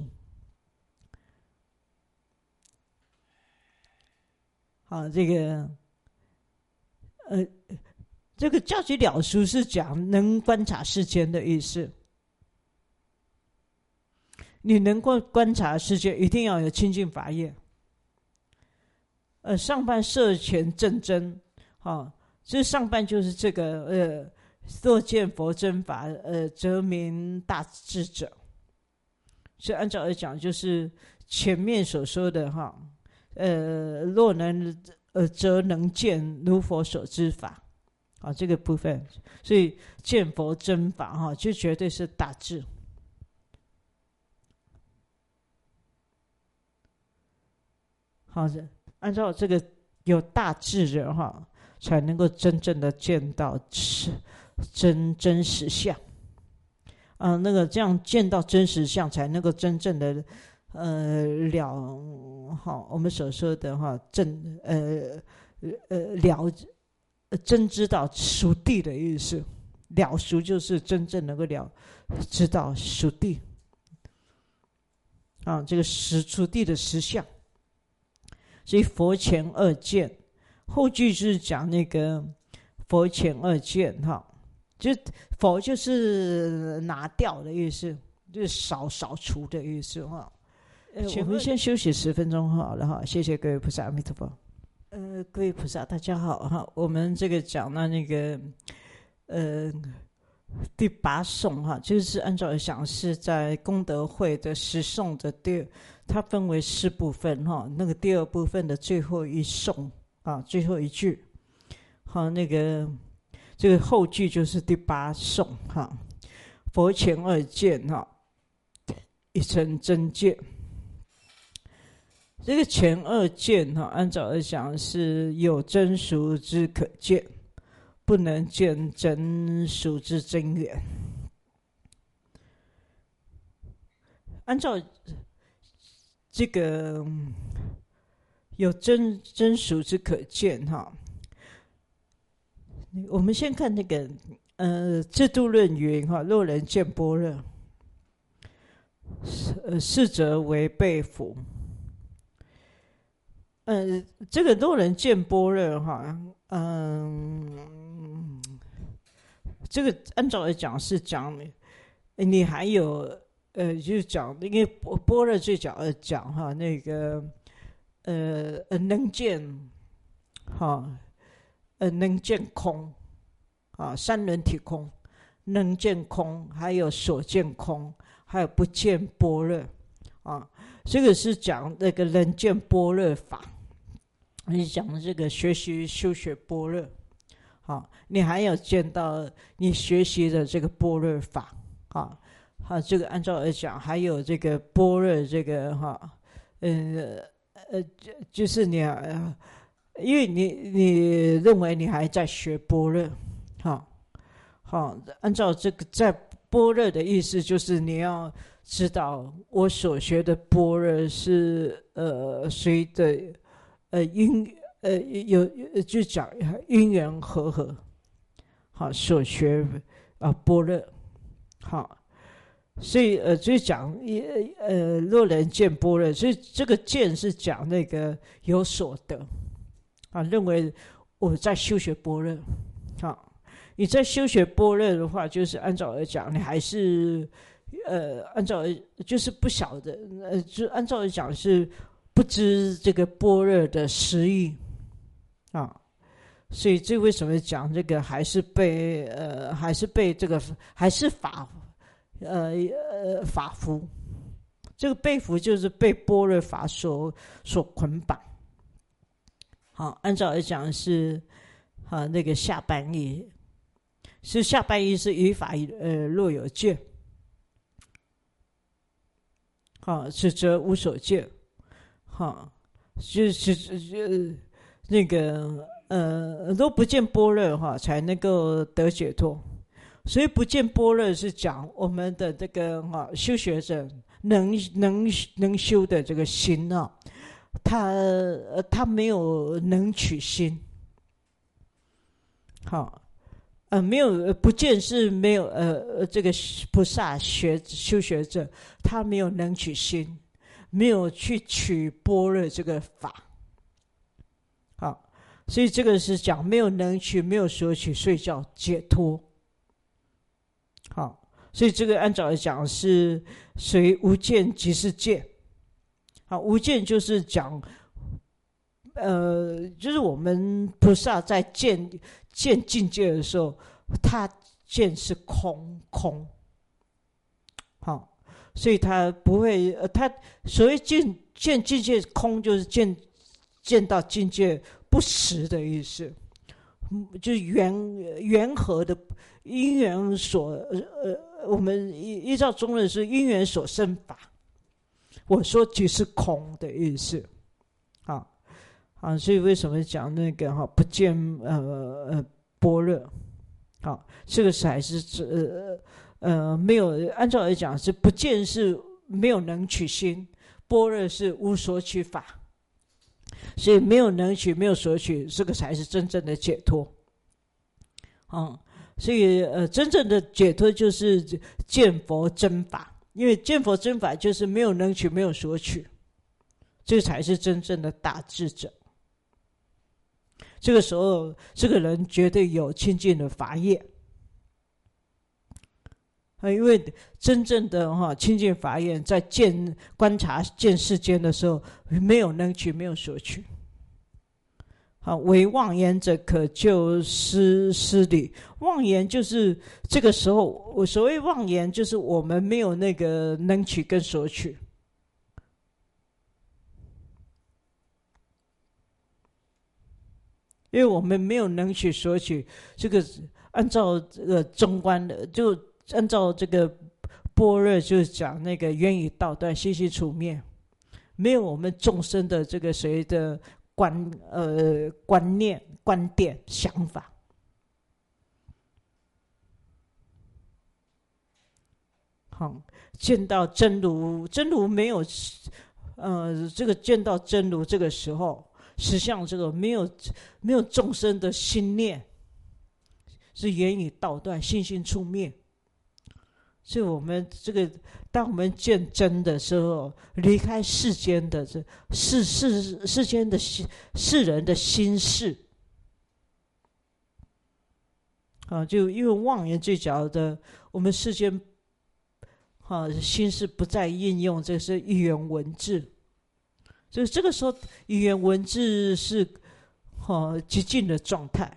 S1: 好，这个呃，这个教其了俗是讲能观察世间的意思。你能够观察世界，一定要有清净法业。呃，上半摄前正真，好。这上半就是这个呃，若见佛真法，呃，则名大智者。所以按照来讲，就是前面所说的哈，呃，若能呃，则能见如佛所知法，啊，这个部分，所以见佛真法哈，就绝对是大智。 好，按照这个有大智人哈，才能够真正的见到真真实相。啊、呃，那个这样见到真实相，才能够真正的呃了哈，我们所说的哈正呃呃了真知道属地的意思。了熟就是真正能够了知道属地啊，这个实属地的实相。所以佛前二见，后句就是讲那个佛前二见哈，就佛就是拿掉的意思，就是扫扫除的意思哈。呃，我们先休息十分钟好了哈，谢谢各位菩萨，阿弥陀佛。呃，各位菩萨大家好哈，我们这个讲到那个呃第八颂哈，就是按照想是在功德会的十颂的第，它分为四部分哈。那个第二部分的最后一颂啊，最后一句，好，那个这个后句就是第八颂哈。佛前二见哈，一成真见。这个前二见哈，按照而讲是有真俗之可见，不能见真俗之真源。按照这个有真真俗之可见哈，我们先看那个呃《制度论》云哈，若人见般若，呃，是则为被缚。呃，这个若人见般若哈，嗯，这个按照来讲是讲你还有呃，就是讲因为般若最早讲哈，那个呃能见哈，呃能见空啊，三轮体空，能见空，还有所见空，还有不见般若啊，这个是讲那个能见般若法。你讲这个学习修学般若，好，你还要见到你学习的这个般若法，啊，好，这个按照来讲，还有这个般若这个哈，呃呃，就是你，呃、因为你你认为你还在学般若，好，好，按照这个在般若的意思，就是你要知道我所学的般若是呃随着。呃因呃有就讲因缘和合，好所学啊般若，好，所以呃就讲呃若人见般若，所以这个见是讲那个有所得啊，认为我在修学般若，好，你在修学般若的话，就是按照来讲，你还是呃按照就是不晓得，呃就按照来讲是。不知这个般若的实义啊，所以这为什么讲这个还是被呃还是被这个还是法呃呃法缚，这个被缚就是被般若法所所捆绑。好，按照来讲是啊那个下半义，是下半义是于法呃若有见，好，此则无所见。哈，就是就那个呃，都不见般若哈，才能够得解脱。所以不见般若是讲我们的这个哈修学者能能能修的这个心啊，他他没有能取心。好，呃，没有不见是没有呃这个菩萨学修学者，他没有能取心。没有去取般若这个法，好，所以这个是讲没有能取，没有所取，所以叫解脱。好，所以这个按照来讲是随无见即是见。好，无见就是讲，呃，就是我们菩萨在见见境界的时候，他见是空空，好。所以他不会，呃，他所谓见见境界空，就是见见到境界不实的意思，就是缘缘合的因缘所，呃，我们依照中论是因缘所生法，我说即是空的意思，啊， 啊，所以为什么讲那个哈不见呃呃般若？好，这个是还是呃呃没有，按照来讲是不见是没有能取心，般若是无所取法，所以没有能取，没有所取，这个才是真正的解脱。啊，所以呃真正的解脱就是见佛真法，因为见佛真法就是没有能取，没有所取，这才是真正的大智者。这个时候，这个人绝对有清净的法业，因为真正的哈清净法业，在见观察见世间的时候，没有能取，没有所取。好，唯妄言者可救失失理。妄言就是这个时候，我所谓妄言，就是我们没有那个能取跟所取。因为我们没有能取所取，这个按照这个中观的，就按照这个般若，就是讲那个缘以道断，心性处灭，没有我们众生的这个谁的观呃观念、观点、想法。好，见到真如，真如没有，呃，这个见到真如这个时候。实相这个没有没有众生的心念，是言语道断，心性处灭。所以我们这个，当我们见真的时候，离开世间的这世世世间的世人的心事，啊，就因为妄言最角的，我们世间啊心事不再应用，这是语言文字。所以这个时候，语言文字是哦极尽的状态。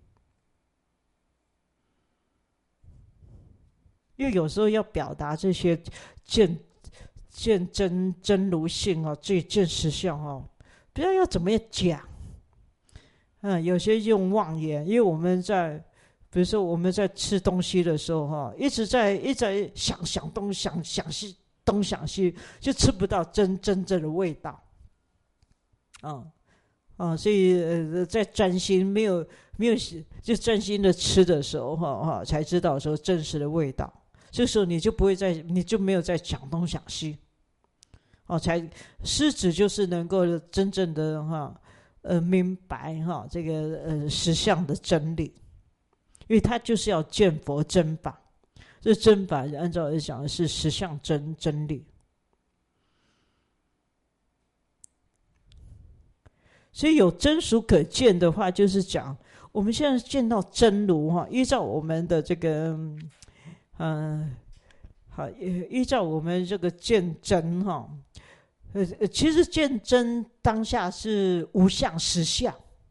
S1: 因为有时候要表达这些见见真真如性哦，这见实相哦，不知道要怎么样讲。嗯，有些用妄言，因为我们在，比如说我们在吃东西的时候哈，一直在一直在想想东想想西东想西，就吃不到真真正的味道。啊、嗯、啊，所以呃，在专心没有没有就专心的吃的时候，哈哈，才知道说真实的味道。这时候你就不会再，你就没有再想东想西，哦，才师子就是能够真正的哈呃明白哈这个呃实相的真理，因为他就是要见佛真法，这真法按照来讲是实相真真理。所以有真俗可见的话，就是讲我们现在见到真如哈，依照我们的这个，嗯、呃，好，依照我们这个见真哈，呃，其实见真当下是无相实相，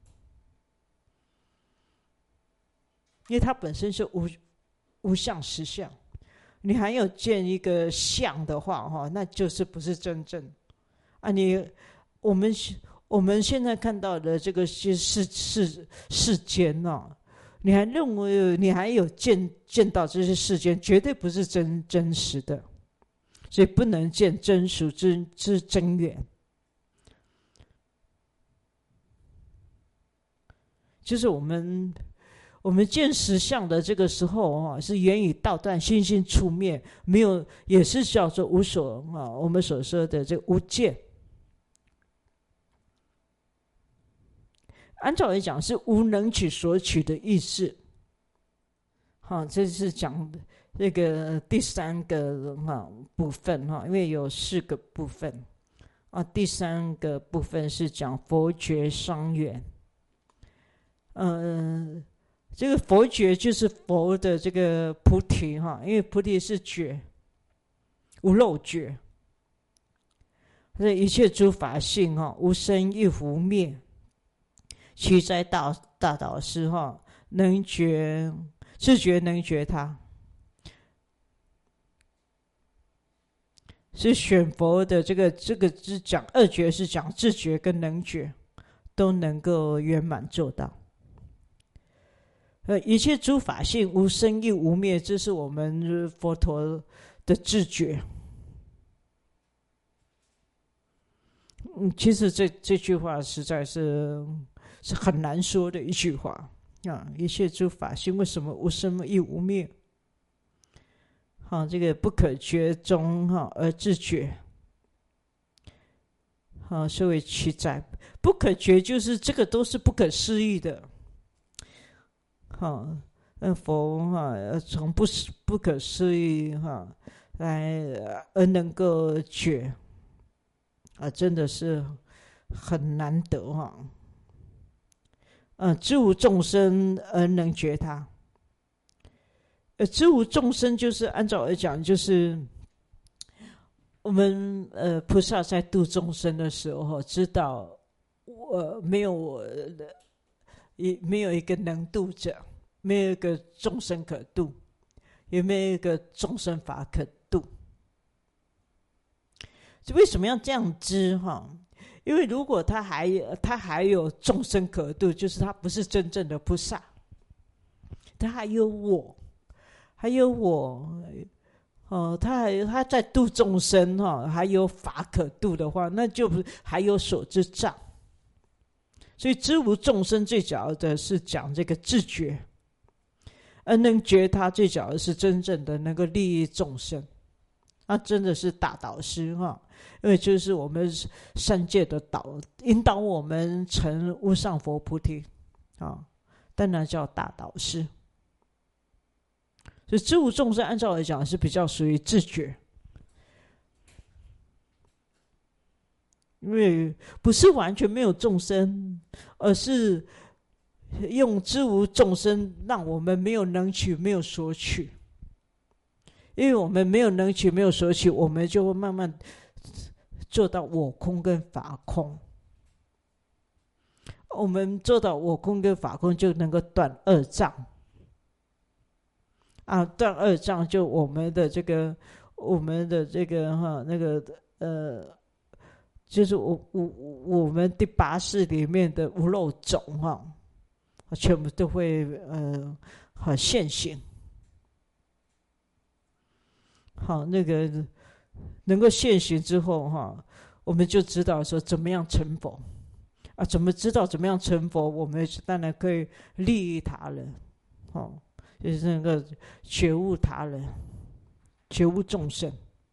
S1: 因为它本身是无无相实相，你还有见一个相的话哈，那就是不是真正啊你，你我们。我们现在看到的这个世世世世间哦，你还认为你还有见见到这些世间，绝对不是真真实的，所以不能见真俗之之真源。就是我们我们见实相的这个时候啊，是言语道断，心性处灭，没有也是叫做无所啊，我们所说的这个无见。按照来讲是无能取所取的意思。好，这是讲这个第三个哈部分哈，因为有四个部分啊。第三个部分是讲佛觉双缘。嗯、呃，这个佛觉就是佛的这个菩提哈，因为菩提是觉，无漏觉，这一切诸法性哈，无生亦无灭。其在大大导师哈，能觉自觉能觉他，是选佛的这个这个是讲二觉，是讲自觉跟能觉都能够圆满做到。呃，一切诸法性无生亦无灭，这是我们佛陀的自觉。 嗯，其实这这句话实在是是很难说的一句话啊！一切诸法性，为什么无生亦无灭？好，这个不可觉中哈而自觉，好，所谓其在。不可觉就是这个都是不可思议的。好，那佛哈从不不可思议哈来而能够觉啊，真的是很难得哈。呃，知无众生而能觉他。呃，知无众生就是按照来讲，就是我们呃菩萨在度众生的时候，知道我、呃、没有我的，也没有一个能度者，没有一个众生可度，也没有一个众生法可度。为什么要这样知哈？因为如果他还他还有众生可度，就是他不是真正的菩萨，他还有我，还有我，哦，他还他在度众生哈，还有法可度的话，那就还有所知障。所以知无众生最主要的是讲这个自觉，而能觉他最主要的是真正的能够利益众生。那真的是大导师哈，因为就是我们三界的导，引导我们成无上佛菩提啊，当然叫大导师。所以知无众生按照来讲是比较属于自觉，因为不是完全没有众生，而是用知无众生让我们没有能取，没有所取。因为我们没有能取，没有所取，我们就会慢慢做到我空跟法空。我们做到我空跟法空，就能够断二障啊！断二障，就我们的这个，我们的这个哈那个呃，就是我我我们第八识里面的无漏种哈，全部都会呃好现行。好，那个能够现行之后哈，我们就知道说怎么样成佛啊？怎么知道怎么样成佛？我们当然可以利益他人，哦，就是那个觉悟他人，觉悟众生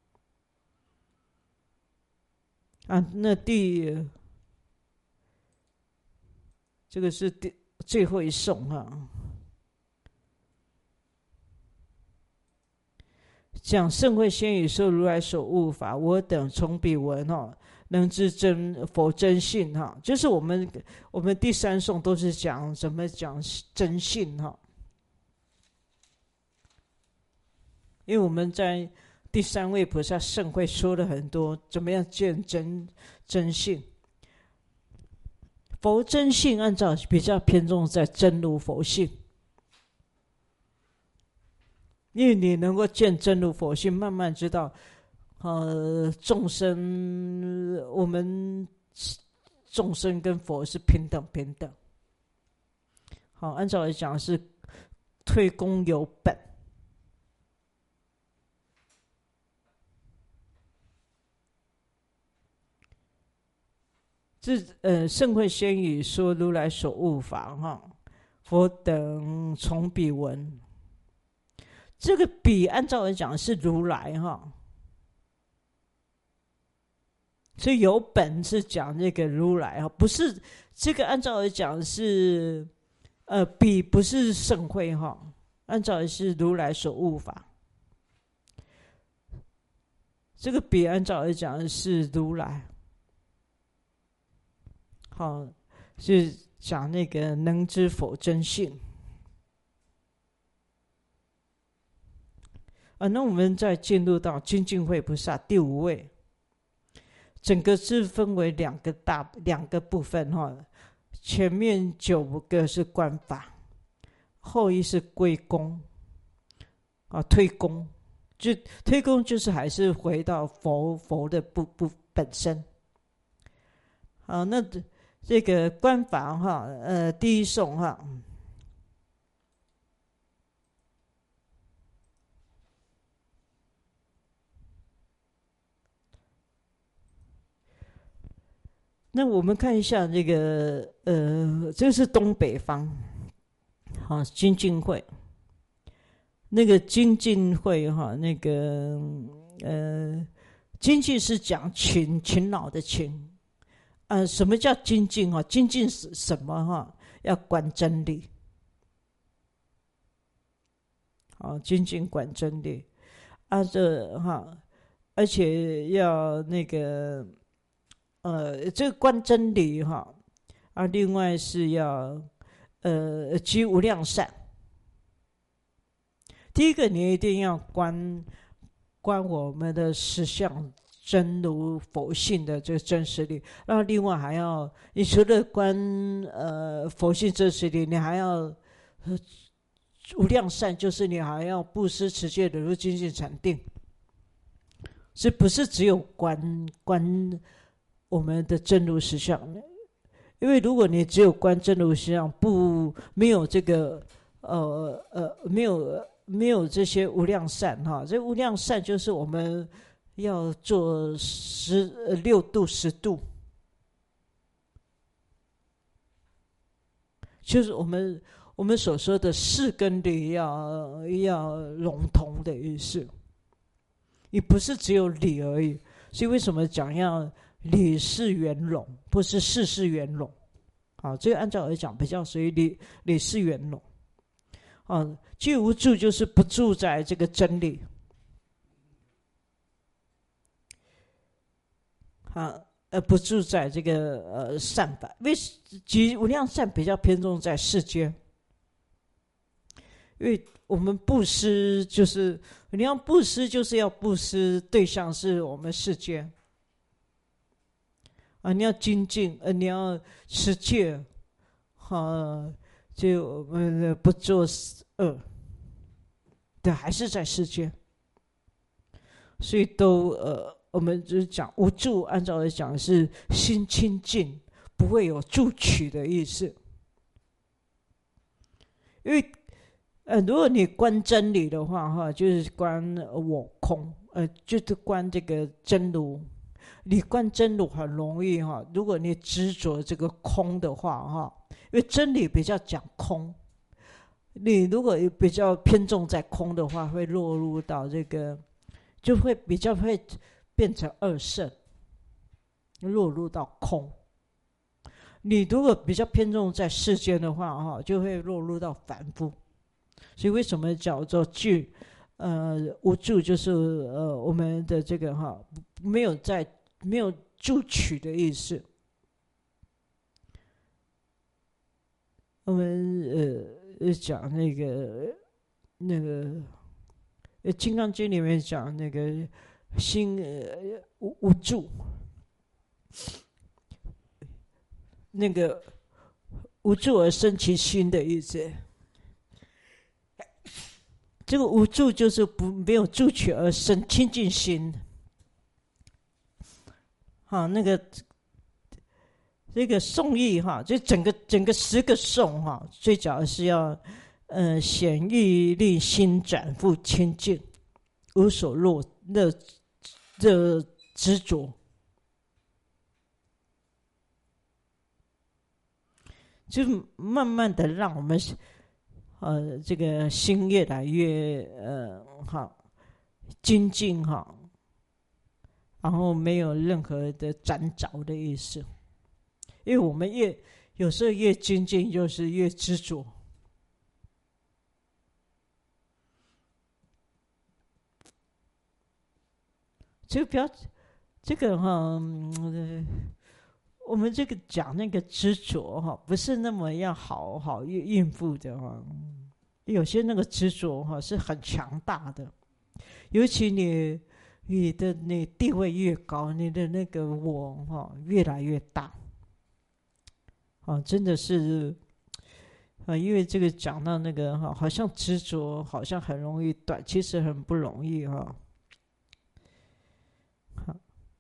S1: 啊。那第这个是第最后一颂哈。讲圣慧先语说如来所悟法，我等从彼闻哈，能知真佛真性哈。就是我们我们第三颂都是讲怎么讲真性哈，因为我们在第三位菩萨圣慧说了很多怎么样见真真性。佛真性按照比较偏重在真如佛性。因为你能够见真如佛性，慢慢知道，呃，众生，我们众生跟佛是平等平等。好，按照来讲是退公有本。这呃，圣慧先语说如来所悟法哈，佛等从彼闻。这个彼按照来讲是如来哈，所以有本是讲那个如来哈，不是这个按照来讲是呃彼不是圣慧哈，按照是如来所悟法。这个彼按照来讲是如来，好，是讲那个能知佛真性。啊，那我们再进入到精进慧菩萨第五位，整个是分为两个大两个部分哈。前面九个是观法，后一是归功啊，推功，就推功就是还是回到佛佛的不不本身。好，那这个观法哈，呃，第一颂哈。 那我们看一下这个，呃，这是东北方，好，精进会，那个精进会哈，那个呃，精进是讲勤勤劳的勤，呃，什么叫精进哈？精进是什么哈？要观真理，好，精进观真理，啊，这哈，而且要那个。呃，这个观真理哈，啊，另外是要呃积无量善。第一个，你一定要观观我们的实相真如佛性的这个真实力，然后另外还要，你除了观呃佛性真实力，你还要、呃、无量善，就是你还要布施、持戒、忍辱、精进、禅定，是不是只有观观？我们的真如实相，因为如果你只有观真如实相，不没有这个呃呃没有没有这些无量善哈，这无量善就是我们要做十六度十度，就是我们我们所说的事跟理要要融通的意思，你不是只有理而已，所以为什么讲要？理事圆融，不是事事圆融。好，这个按照来讲比较属于理理事圆融。啊，具无住就是不住在这个真理。啊，呃，不住在这个呃善法，因为即无量善比较偏重在世间。因为我们布施就是你要布施，就是要布施对象是我们世间。啊，你要精进，呃，你要持戒，哈，就呃不做恶，对，还是在世间，所以都呃，我们就是讲无住，按照来讲是心清净，不会有住取的意思，因为呃，如果你观真理的话，哈，就是观我空，呃，就是观这个真如。你观真如很容易哈，如果你执着这个空的话哈，因为真理比较讲空，你如果比较偏重在空的话，会落入到这个，就会比较会变成二圣，落入到空。你如果比较偏重在世间的话哈，就会落入到凡夫。所以为什么叫做具呃无住，就是呃我们的这个哈没有在。没有住取的意思。我们呃讲那个那个《金刚经》里面讲那个心呃无无住，那个无住而生其心的意思。这个无住就是不没有住取而生清净心。好，那个这个颂义哈，就整个整个十个颂哈，最主要是要呃显义令心转复清净，无所落的的执着，就慢慢的让我们呃这个心越来越呃好精进哈。然后没有任何的沾着的意思，因为我们越有时候越精进，就是越执着。这个不要，这个哈、嗯，我们这个讲那个执着哈，不是那么要好好应付的哈。有些那个执着哈是很强大的，尤其你。你的那地位越高，你的那个我哈越来越大，啊，真的是啊，因为这个讲到那个哈，好像执着好像很容易断，其实很不容易哈。好，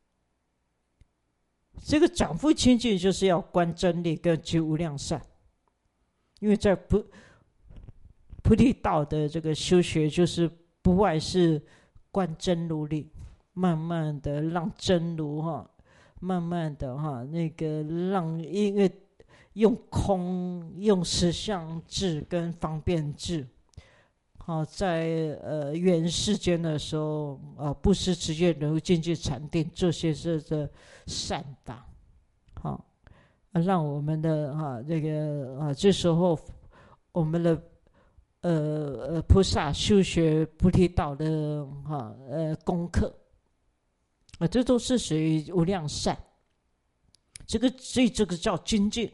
S1: 这个长复清净就是要观真理跟具无量善，因为在菩菩提道的这个修学，就是不外是观真如理。慢慢的让真如哈， 慢慢的哈，那个让因为用空用实相智跟方便智，好在呃原世间的时候，呃布施持戒忍辱精进禅定这些是的善法，好，让我们的哈这个啊这时候我们的呃呃菩萨修学菩提道的哈呃功课，啊这都是属于无量善，这个所以这个叫精进。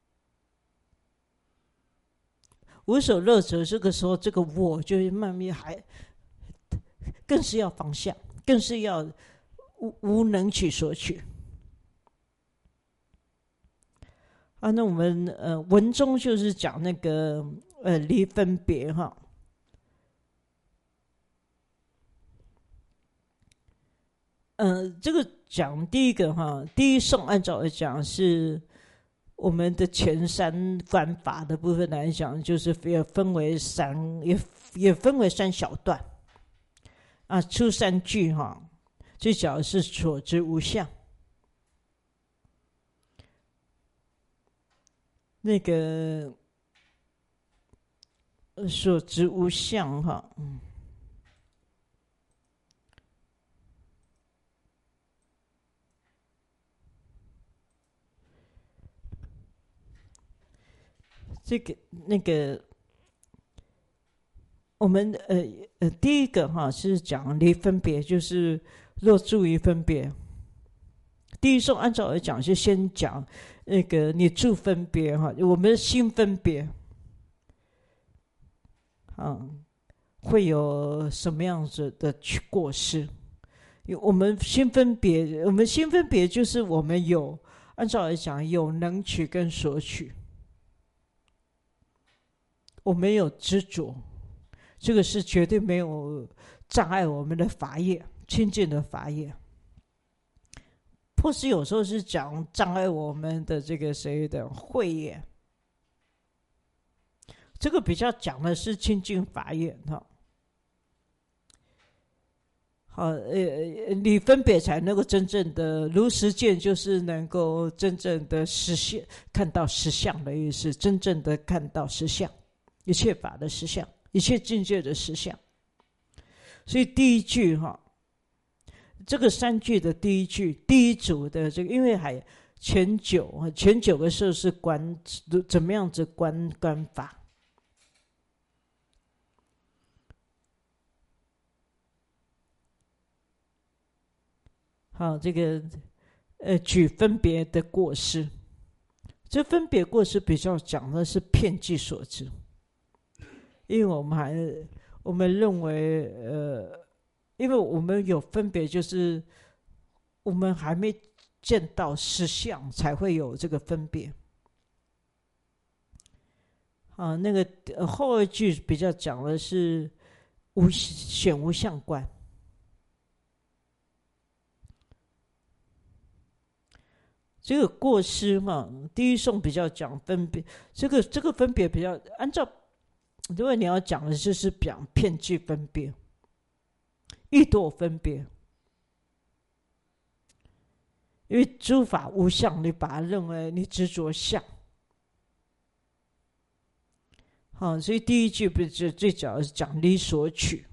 S1: 无所乐者，这个时候这个我就慢慢还更是要放下，更是要无无能取所取。啊，那我们呃文中就是讲那个呃离分别哈，呃这个讲第一个哈，第一颂按照来讲是。我们的前三观法的部分来讲，就是也分为三，也也分为三小段啊。初三句哈，最讲的是所知无相，那个所知无相哈，嗯。这个那个，我们呃呃，第一个哈是讲离分别，就是若住于分别。第一颂按照来讲，是先讲那个你住分别哈，我们心分别，啊，会有什么样子的过失？我们心分别，我们心分别就是我们有，按照来讲有能取跟所取。我们有执着，这个是绝对没有障碍我们的法业，清净的法业。或是有时候是讲障碍我们的这个谁的慧业，这个比较讲的是清净法业哈。好，呃，你分别才能够真正的如实见，就是能够真正的实现看到实相的意思，真正的看到实相。一切法的实相，一切境界的实相。所以第一句哈，这个三句的第一句，第一组的这个，因为还前九前九个时候是观怎么样子观观法。好，这个呃举分别的过失，这分别过失比较讲的是遍计所知。因为我们还，我们认为，呃，因为我们有分别，就是我们还没见到实相，才会有这个分别。啊，那个、呃、后二句比较讲的是无显无相观。这个过失嘛，第一颂比较讲分别，这个这个分别比较按照。如果你要讲的就是讲遍计分别、欲堕分别，因为诸法无相，你把它认为你执着相，好，所以第一句不是最主要是讲离所取。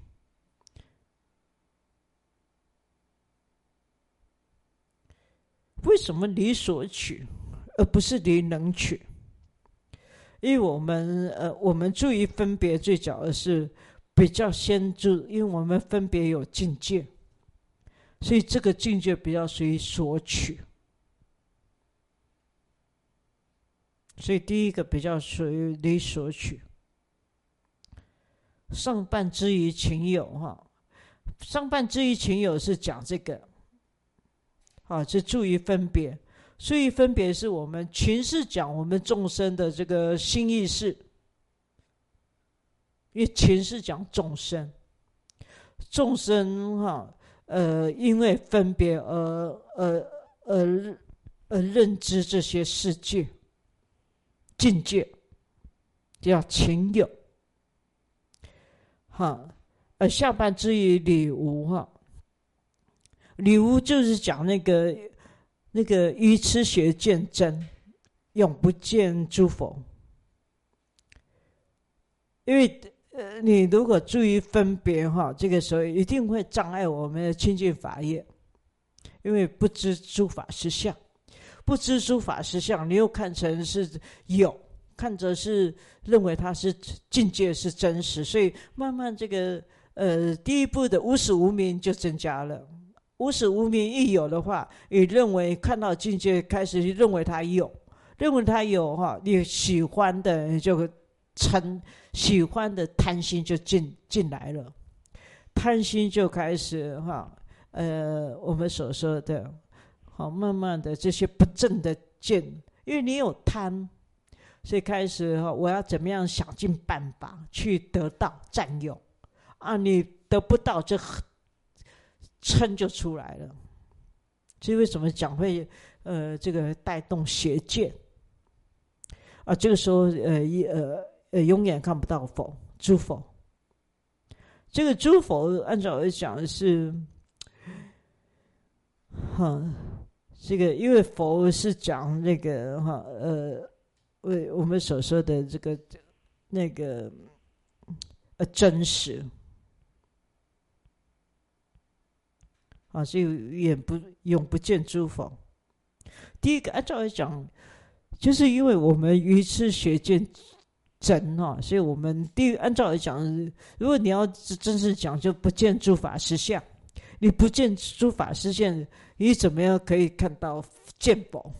S1: 为什么离所取，而不是离能取？因为我们呃，我们注意分别，最早的是比较先注，因为我们分别有境界，所以这个境界比较属于所取，所以第一个比较属于离所取。上半之于情有哈，上半之于情有是讲这个，啊，是注意分别。所以分别是我们群是讲我们众生的这个心意识，因为群是讲众生，众生哈，呃，因为分别而而而而认知这些世界境界，叫情有，哈，而下半之于理无哈，理无就是讲那个。 那个愚痴学见真，永不见诸佛。因为呃，你如果注意分别哈，这个时候一定会障碍我们的清净法业，因为不知诸法实相，不知诸法实相，你又看成是有，看着是认为它是境界是真实，所以慢慢这个呃第一步的无始无明就增加了。无始无明一有的话，你认为看到境界开始认为它有，认为它有哈，你喜欢的你就嗔，喜欢的贪心就进进来了，贪心就开始哈，呃，我们所说的，好，慢慢的这些不正的见，因为你有贪，所以开始哈，我要怎么样想尽办法去得到占有啊，你得不到就嗔就出来了。所以为什么讲会呃这个带动邪见啊？这个时候呃一呃呃永远看不到佛诸佛。这个诸佛按照我讲的是，哈，这个因为佛是讲那个哈呃为我们所说的这个那个呃真实。啊，所以眼不永不见诸佛。第一个按照来讲，就是因为我们愚痴学见真哈，所以我们第一按照来讲，如果你要真是讲，就不见诸法实相。你不见诸法实相，你怎么样可以看到见佛？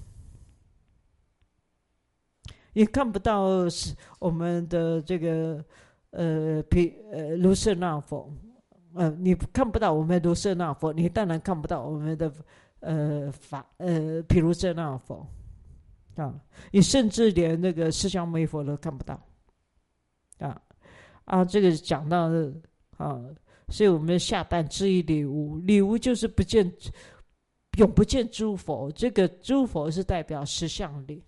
S1: 你看不到我们的这个呃毗呃卢舍那佛。呃，你看不到我们卢舍那佛，你当然看不到我们的呃法呃毗卢遮那佛啊，你甚至连那个释迦牟尼佛都看不到啊啊！这个讲到啊，所以我们下半知一理无，理无就是不见，永不见诸佛。这个诸佛是代表实相理。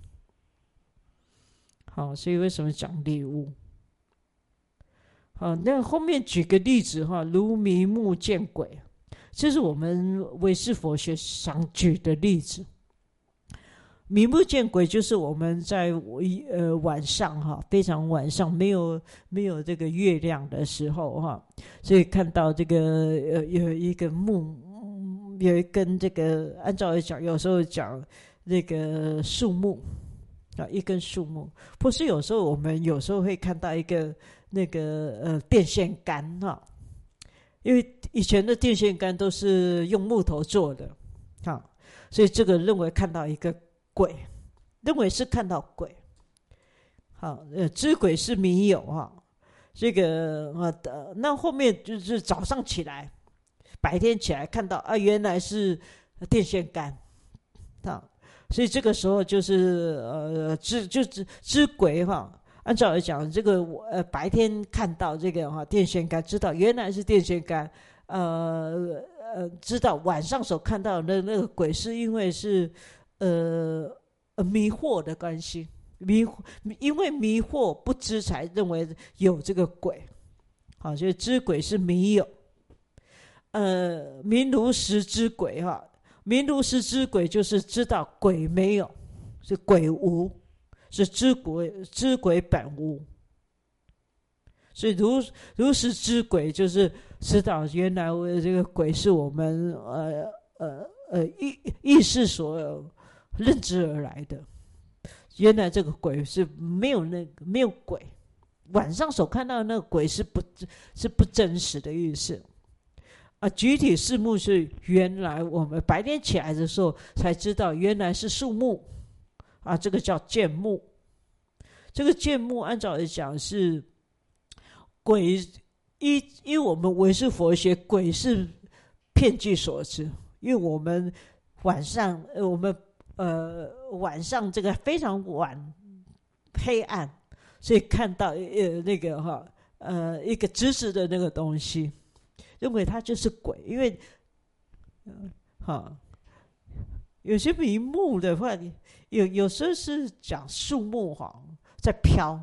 S1: 好，所以为什么讲理无？啊，那后面举个例子哈，如迷目见鬼，这是我们唯识佛学常举的例子。迷目见鬼就是我们在呃晚上哈，非常晚上没有没有这个月亮的时候哈，所以看到这个呃有一个木，有一根这个按照来讲，有时候讲那个树木啊，一根树木，或是有时候我们有时候会看到一个。那个呃电线杆哈，因为以前的电线杆都是用木头做的，哈，所以这个认为看到一个鬼，认为是看到鬼，好，呃，知鬼是迷有哈，这个呃，那后面就是早上起来，白天起来看到啊，原来是电线杆，啊，所以这个时候就是呃知就知知鬼哈。按照来讲，这个呃白天看到这个哈电线杆，知道原来是电线杆，呃呃知道晚上所看到的那个鬼是因为是呃迷惑的关系，迷因为迷惑不知才认为有这个鬼，好，所以知鬼是迷有，呃明如实知鬼哈，明如实知鬼就是知道鬼没有，是鬼无。是知鬼，知鬼本无，所以如如实知鬼，就是知道原来这个鬼是我们呃呃呃意意识所认知而来的。原来这个鬼是没有那个没有鬼，晚上所看到的那个鬼是不是不真实的意思啊？具体事目是原来我们白天起来的时候才知道，原来是树木。啊，这个叫见目，这个见目按照来讲是鬼，依依我们唯识佛学，鬼是遍计所知，因为我们晚上，呃，我们呃晚上这个非常晚黑暗，所以看到呃那个哈呃一个直直的那个东西，认为它就是鬼，因为呃哈。有些名目的话，有有时候是讲树木哈在飘，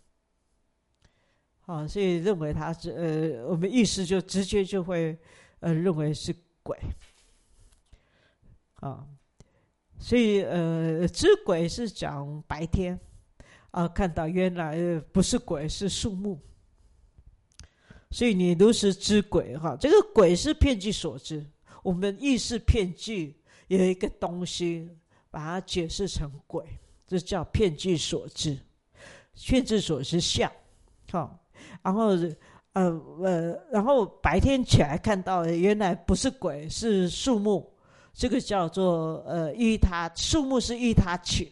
S1: 啊，所以认为它是呃，我们意识就直接就会呃认为是鬼，啊， 所以呃，知鬼是讲白天啊，看到原来不是鬼，是树木。所以你如实知鬼哈，这个鬼是遍计所知，我们意识遍计有一个东西，把它解释成鬼，这叫遍计所知。遍计所知相，好，然后呃呃，然后白天起来看到原来不是鬼，是树木，这个叫做呃依他，树木是依他起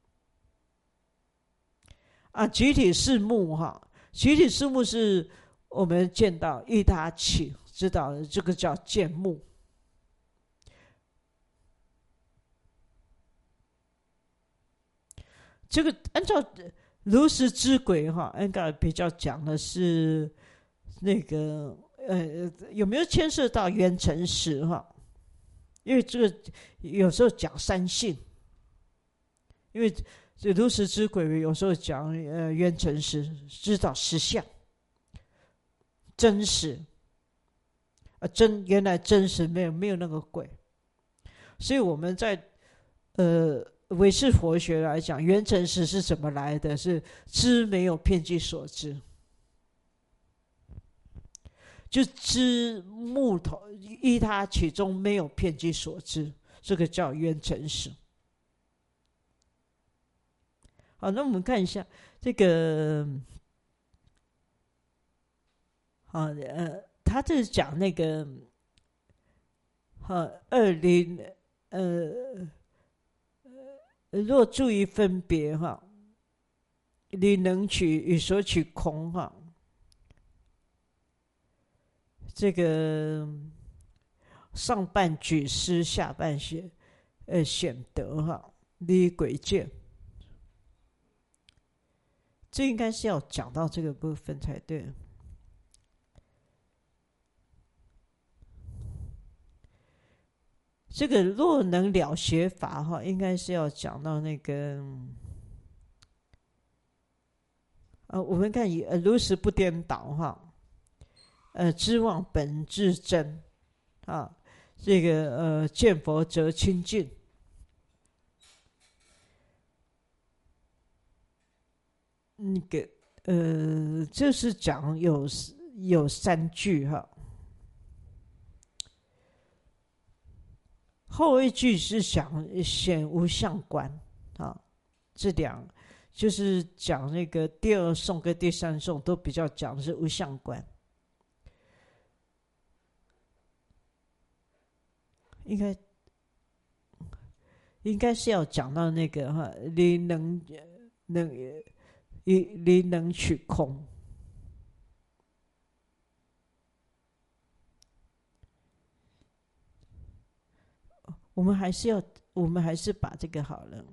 S1: 啊，集体是木哈，集体是木是我们见到依他起，知道的这个叫见木。这个按照如实知鬼哈，应该比较讲的是那个呃有没有牵涉到缘成实哈？因为这个有时候讲三性，因为这如实知鬼有时候讲呃缘成实，知道实相。真实啊，真原来真实没有没有那个鬼，所以我们在呃唯识佛学来讲，缘成实是怎么来的？是知没有遍计所知，就知木头依它其中没有遍计所知，这个叫缘成实。好，那我们看一下这个。啊，呃，他这是讲那个，哈，二零，呃，若注意分别哈，你能取与所取空哈，这个上半举失，下半显，呃，显得哈，离轨见，这应该是要讲到这个部分才对。这个若能了学法哈，应该是要讲到那个，呃，我们看呃如实不颠倒哈，呃，知望本自真啊，这个呃见佛则清净，那个呃，就是讲有有三句哈。后一句是讲显无相观啊，这两就是讲那个第二颂跟第三颂都比较讲的是无相观，应该应该是要讲到那个哈，离能能离能取空。我们还是要，我们还是把这个好了，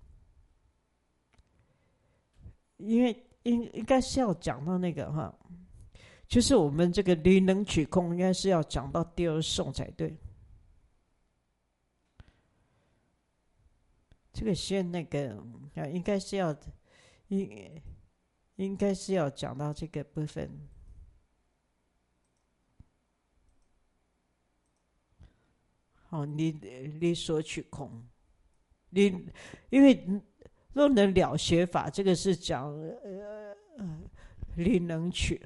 S1: 因为应应该是要讲到那个哈，就是我们这个离能取空，应该是要讲到第二颂才对。这个先那个啊，应该是要应应该是要讲到这个部分。哦，你你所取空，你因为若能了学法，这个是讲呃你能取，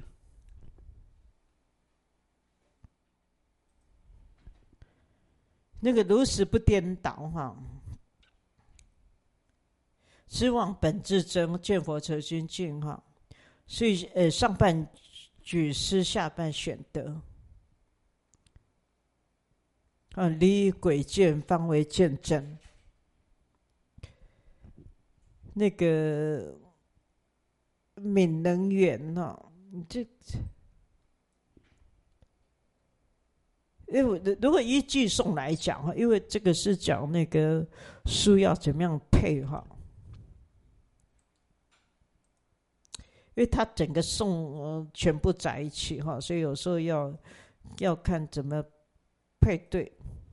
S1: 那个如实不颠倒哈，知望本自真，见佛则清净哈，所以呃上半举失，下半显得。啊，离轨见方为见真。那个闽能源哈、哦，这因为如果依句颂来讲哈，因为这个是讲那个书要怎么样配哈，因为它整个颂、呃、全部在一起哈，所以有时候要要看怎么配对。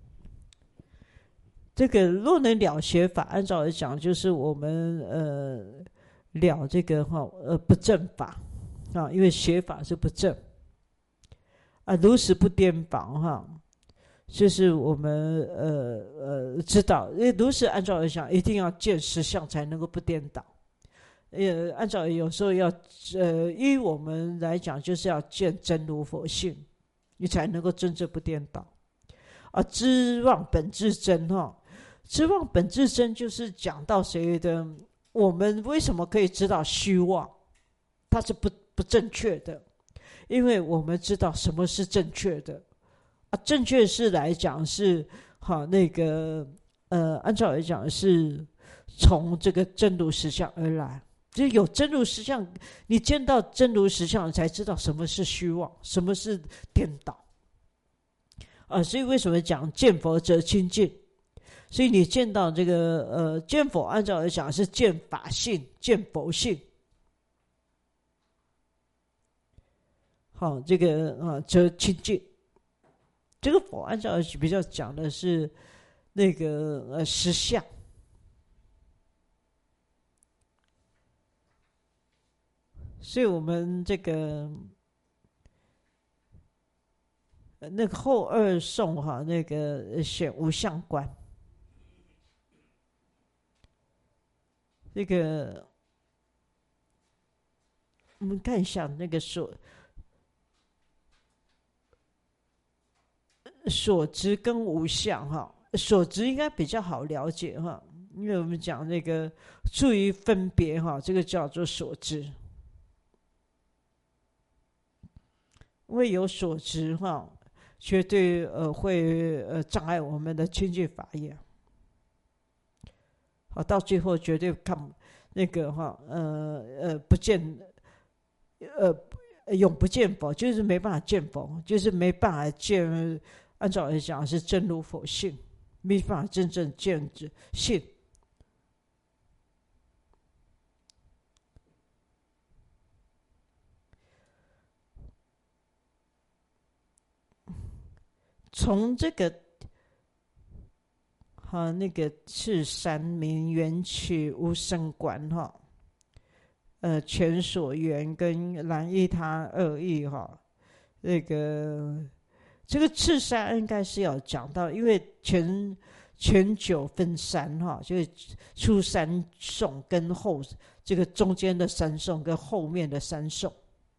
S1: 这个若能了学法，按照来讲，就是我们呃了这个哈呃不正法啊，因为学法是不正啊，如实不颠倒哈， 就是我们呃呃知道，因为如是按照来讲，一定要见实相才能够不颠倒。呃，按照有时候要呃，依我们来讲，就是要见真如佛性，你才能够真正不颠倒。啊，知妄本自真哈，知妄本自真就是讲到谁的？我们为什么可以知道虚妄？它是不不正确的，因为我们知道什么是正确的啊。正确是来讲是好那个呃，按照来讲是从这个真如实相而来。就有真如实相，你见到真如实相，才知道什么是虚妄，什么是颠倒啊。所以为什么讲见佛则清净？所以你见到这个呃见佛，按照来讲是见法性，见佛性。好，这个啊则清净。这个佛按照比较讲的是那个呃实相。所以我们这个那个后二颂哈，那个选无相观，这个我们看一下那个所所执跟无相哈，所执应该比较好了解哈，因为我们讲那个处于分别哈，这个叫做所执。因为有所执哈，绝对呃会呃障碍我们的清净法业。好，到最后绝对看那个哈呃呃不见呃永不见佛，就是没办法见佛，就是没办法见。按照来讲是真如佛性，没办法真正见性。从这个哈那个赤山明缘起无生观哈，呃全所缘跟蓝依他二义哈，那个这个赤山应该是要讲到，因为全全九分三哈，就是初三颂跟后这个中间的三颂跟后面的三颂。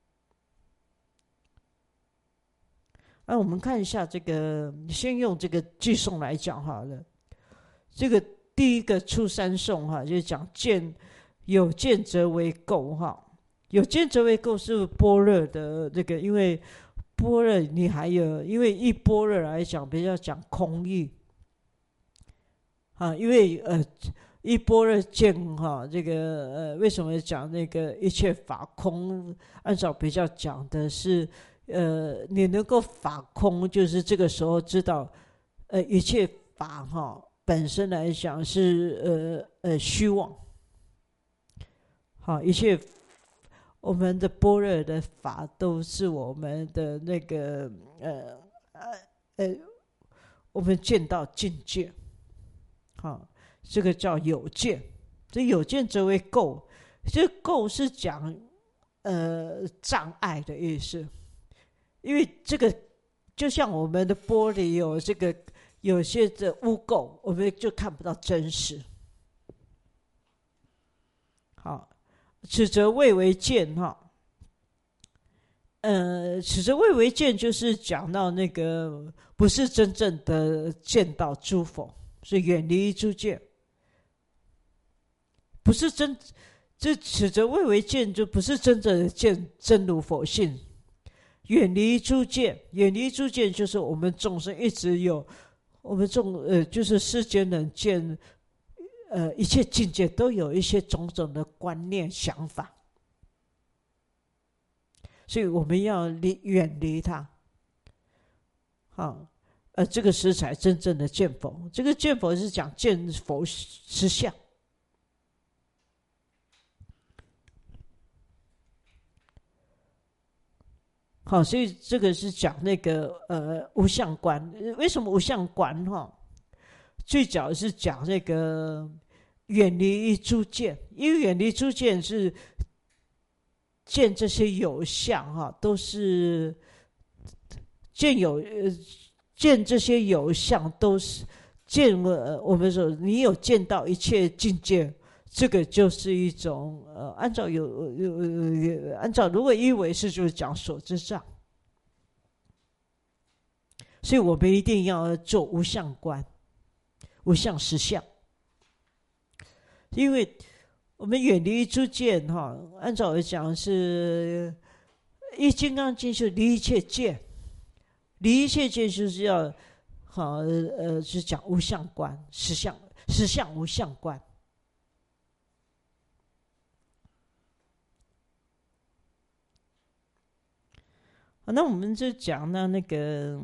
S1: 那、啊、我们看一下这个，先用这个句颂来讲好了。这个第一个初三颂哈，就是讲见有见则为垢哈，有见则为垢是般若的这个，因为般若你还有，因为一般若来讲比较讲空义啊，因为呃一般若见哈，这个呃为什么讲那个一切法空？按照比较讲的是。呃，你能够法空，就是这个时候知道，呃，一切法哈本身来讲是呃呃虚妄，好，一切我们的般若的法都是我们的那个呃呃呃，我们见到境界，好，这个叫有见，这有见则为垢，这垢是讲呃障碍的意思。因为这个就像我们的玻璃有这个有些的污垢，我们就看不到真实。好，此则谓为见哈。呃，此则谓为见，就是讲到那个不是真正的见到诸佛，是远离诸见，不是真。这此则谓为见，就不是真正的见真如佛性。远离诸见，远离诸见就是我们众生一直有，我们众呃就是世间人见，呃一切境界都有一些种种的观念想法，所以我们要离远离它。好，呃这个时才真正的见佛。这个见佛是讲见佛实相。好，所以这个是讲那个呃无相观。为什么无相观哈？最早是讲那个远离诸见，因为远离诸见是见这些有相哈，都是见有呃见这些有相都是见了，我们说你有见到一切境界，这个就是一种呃，按照有有有按照如果一为是就是讲所知障，所以我们一定要做无相观、无相实相，因为我们远离诸见哈，按照我讲是一金刚经是离一切见，离一切见就是要好呃是讲无相观、实相、实相无相观。好，那我们就讲到那个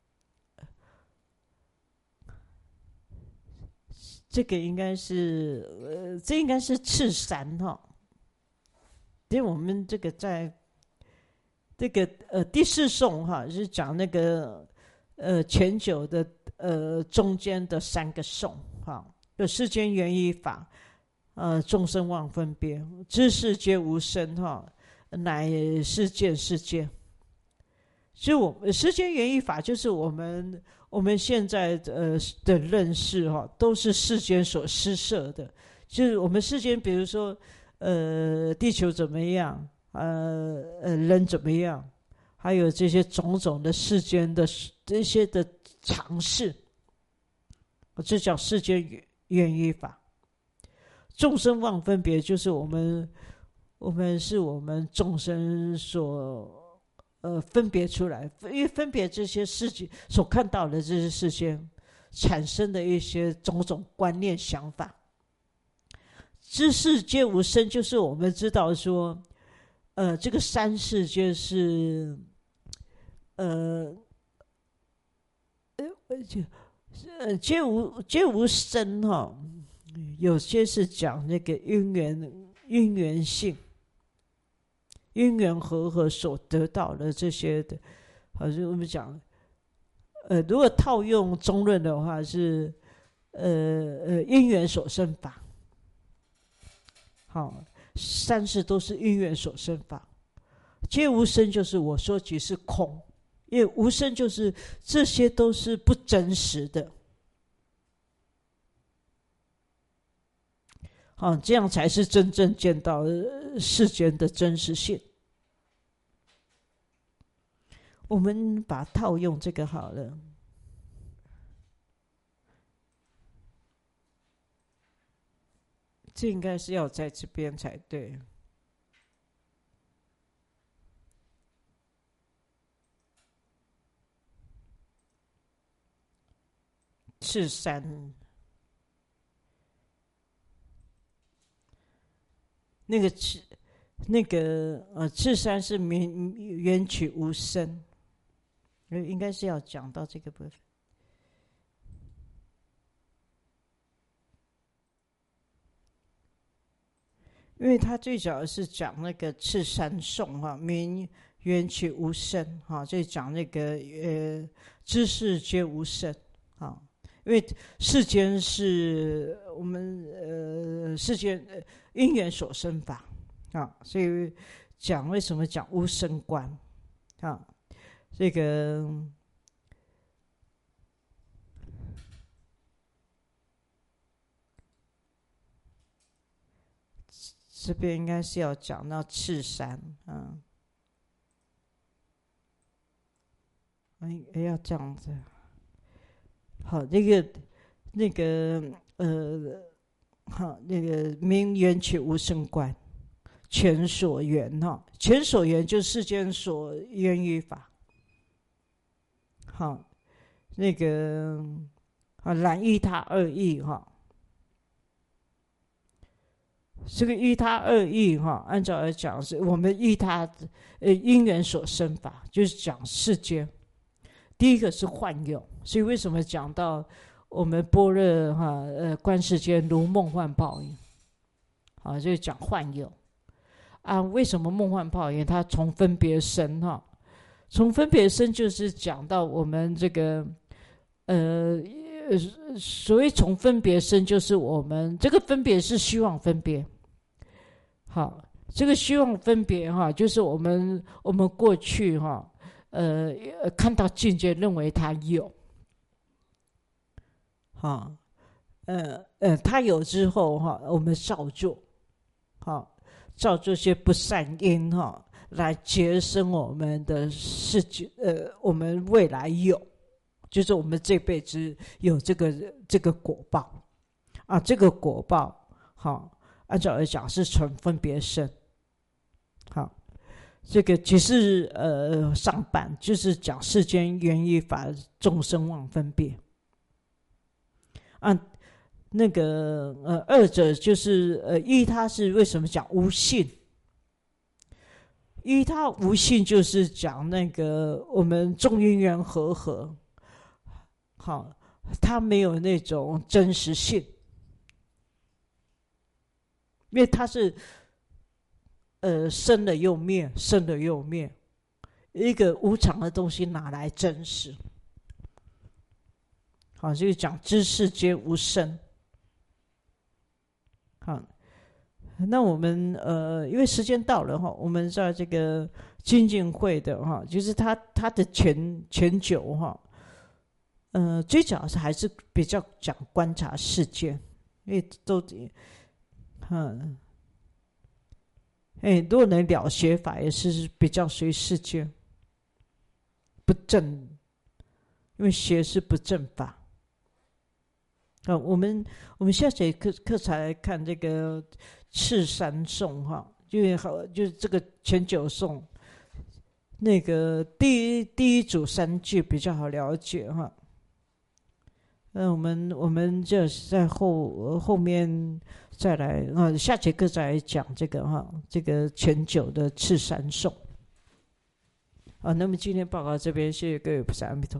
S1: 这个应该是呃，这应该是次三哈，因为我们这个在这个呃第四颂哈是讲那个呃前九的呃中间的三个颂哈，有世间缘一法，呃众生妄分别，知识皆无生哈，乃是见是见。所以我世间缘一法就是我们我们现在呃的认识哈，都是世间所施设的，就是我们世间比如说呃地球怎么样，呃呃人怎么样，还有这些种种的世间的这些的常识，这叫世间缘一法。众生妄分别，就是我们我们是我们众生所呃，分别出来，因为分别这些事情所看到的这些事情产生的一些种种观念想法。知识皆无生，就是我们知道说，呃，这个三世界是，呃，呃，皆无皆无生哈、哦，有些是讲那个因缘因缘性。因缘和合所得到的这些的，好像我们讲，呃，如果套用中论的话是，呃呃，因缘所生法。好，三世都是因缘所生法，皆无生就是我说即是空，因为无生就是这些都是不真实的。好，这样才是真正见到世间的真实性。我们把套用这个好了，这应该是要在这边才对。次三。那个次，那个呃，次三是缘起无生，应该是要讲到这个部分。因为他最早是讲那个次三颂哈，名缘起无生哈，就讲那个呃，知识皆无生啊。因为世间是我们呃世间因缘所生法啊，所以讲为什么讲无生观啊？这个这边应该是要讲到次三啊，哎，要这样子。好，那个那个呃，好，那个名缘起无生观，全所缘哈，全所缘就是世间所缘于法。好，那个啊，然依他二义哈，这个依他二义哈，按照来讲是我们依他呃因缘所生法，就是讲世间。第一个是幻有，所以为什么讲到我们般若哈呃观世间如梦幻泡影，啊，就讲幻有啊。为什么梦幻泡影？它从分别生哈，从分别生就是讲到我们这个呃，所谓从分别生，就是我们这个分别是虚妄分别。好，这个虚妄分别哈，就是我们我们过去哈。呃，看到境界，认为它有， 哈，呃呃，他有之后哈，我们照做，哈，照做些不善因哈，来节省我们的世界，呃，我们未来有，就是我们这辈子有这个这个果报啊，这个果报，哈，按照来讲是从分别生，好。这个即是呃上半就是讲世间缘一法，众生妄分别。啊，那个呃二者就是呃一，它是为什么讲无性？一它无性就是讲那个我们众因缘和合，好，它没有那种真实性，因为它是。呃，生了又灭，生了又灭，一个无常的东西哪来真实？好，就是讲知世间无生。好，那我们呃，因为时间到了哈，我们在这个精进会的哈，就是他他的前前九哈，呃，最主要是还是比较讲观察世界，因为都嗯。哎，如果能了学法，也是比较随世间，不正，因为学是不正法。啊，我们我们下节课课才来看这个次三颂哈，就是好，就是这个前九颂，那个第一第一组三句比较好了解哈。那我们我们就在后后面再来啊，下节课再来讲这个哈，这个前九的次三颂。好，那么今天报告这边，谢谢各位菩萨，阿弥陀。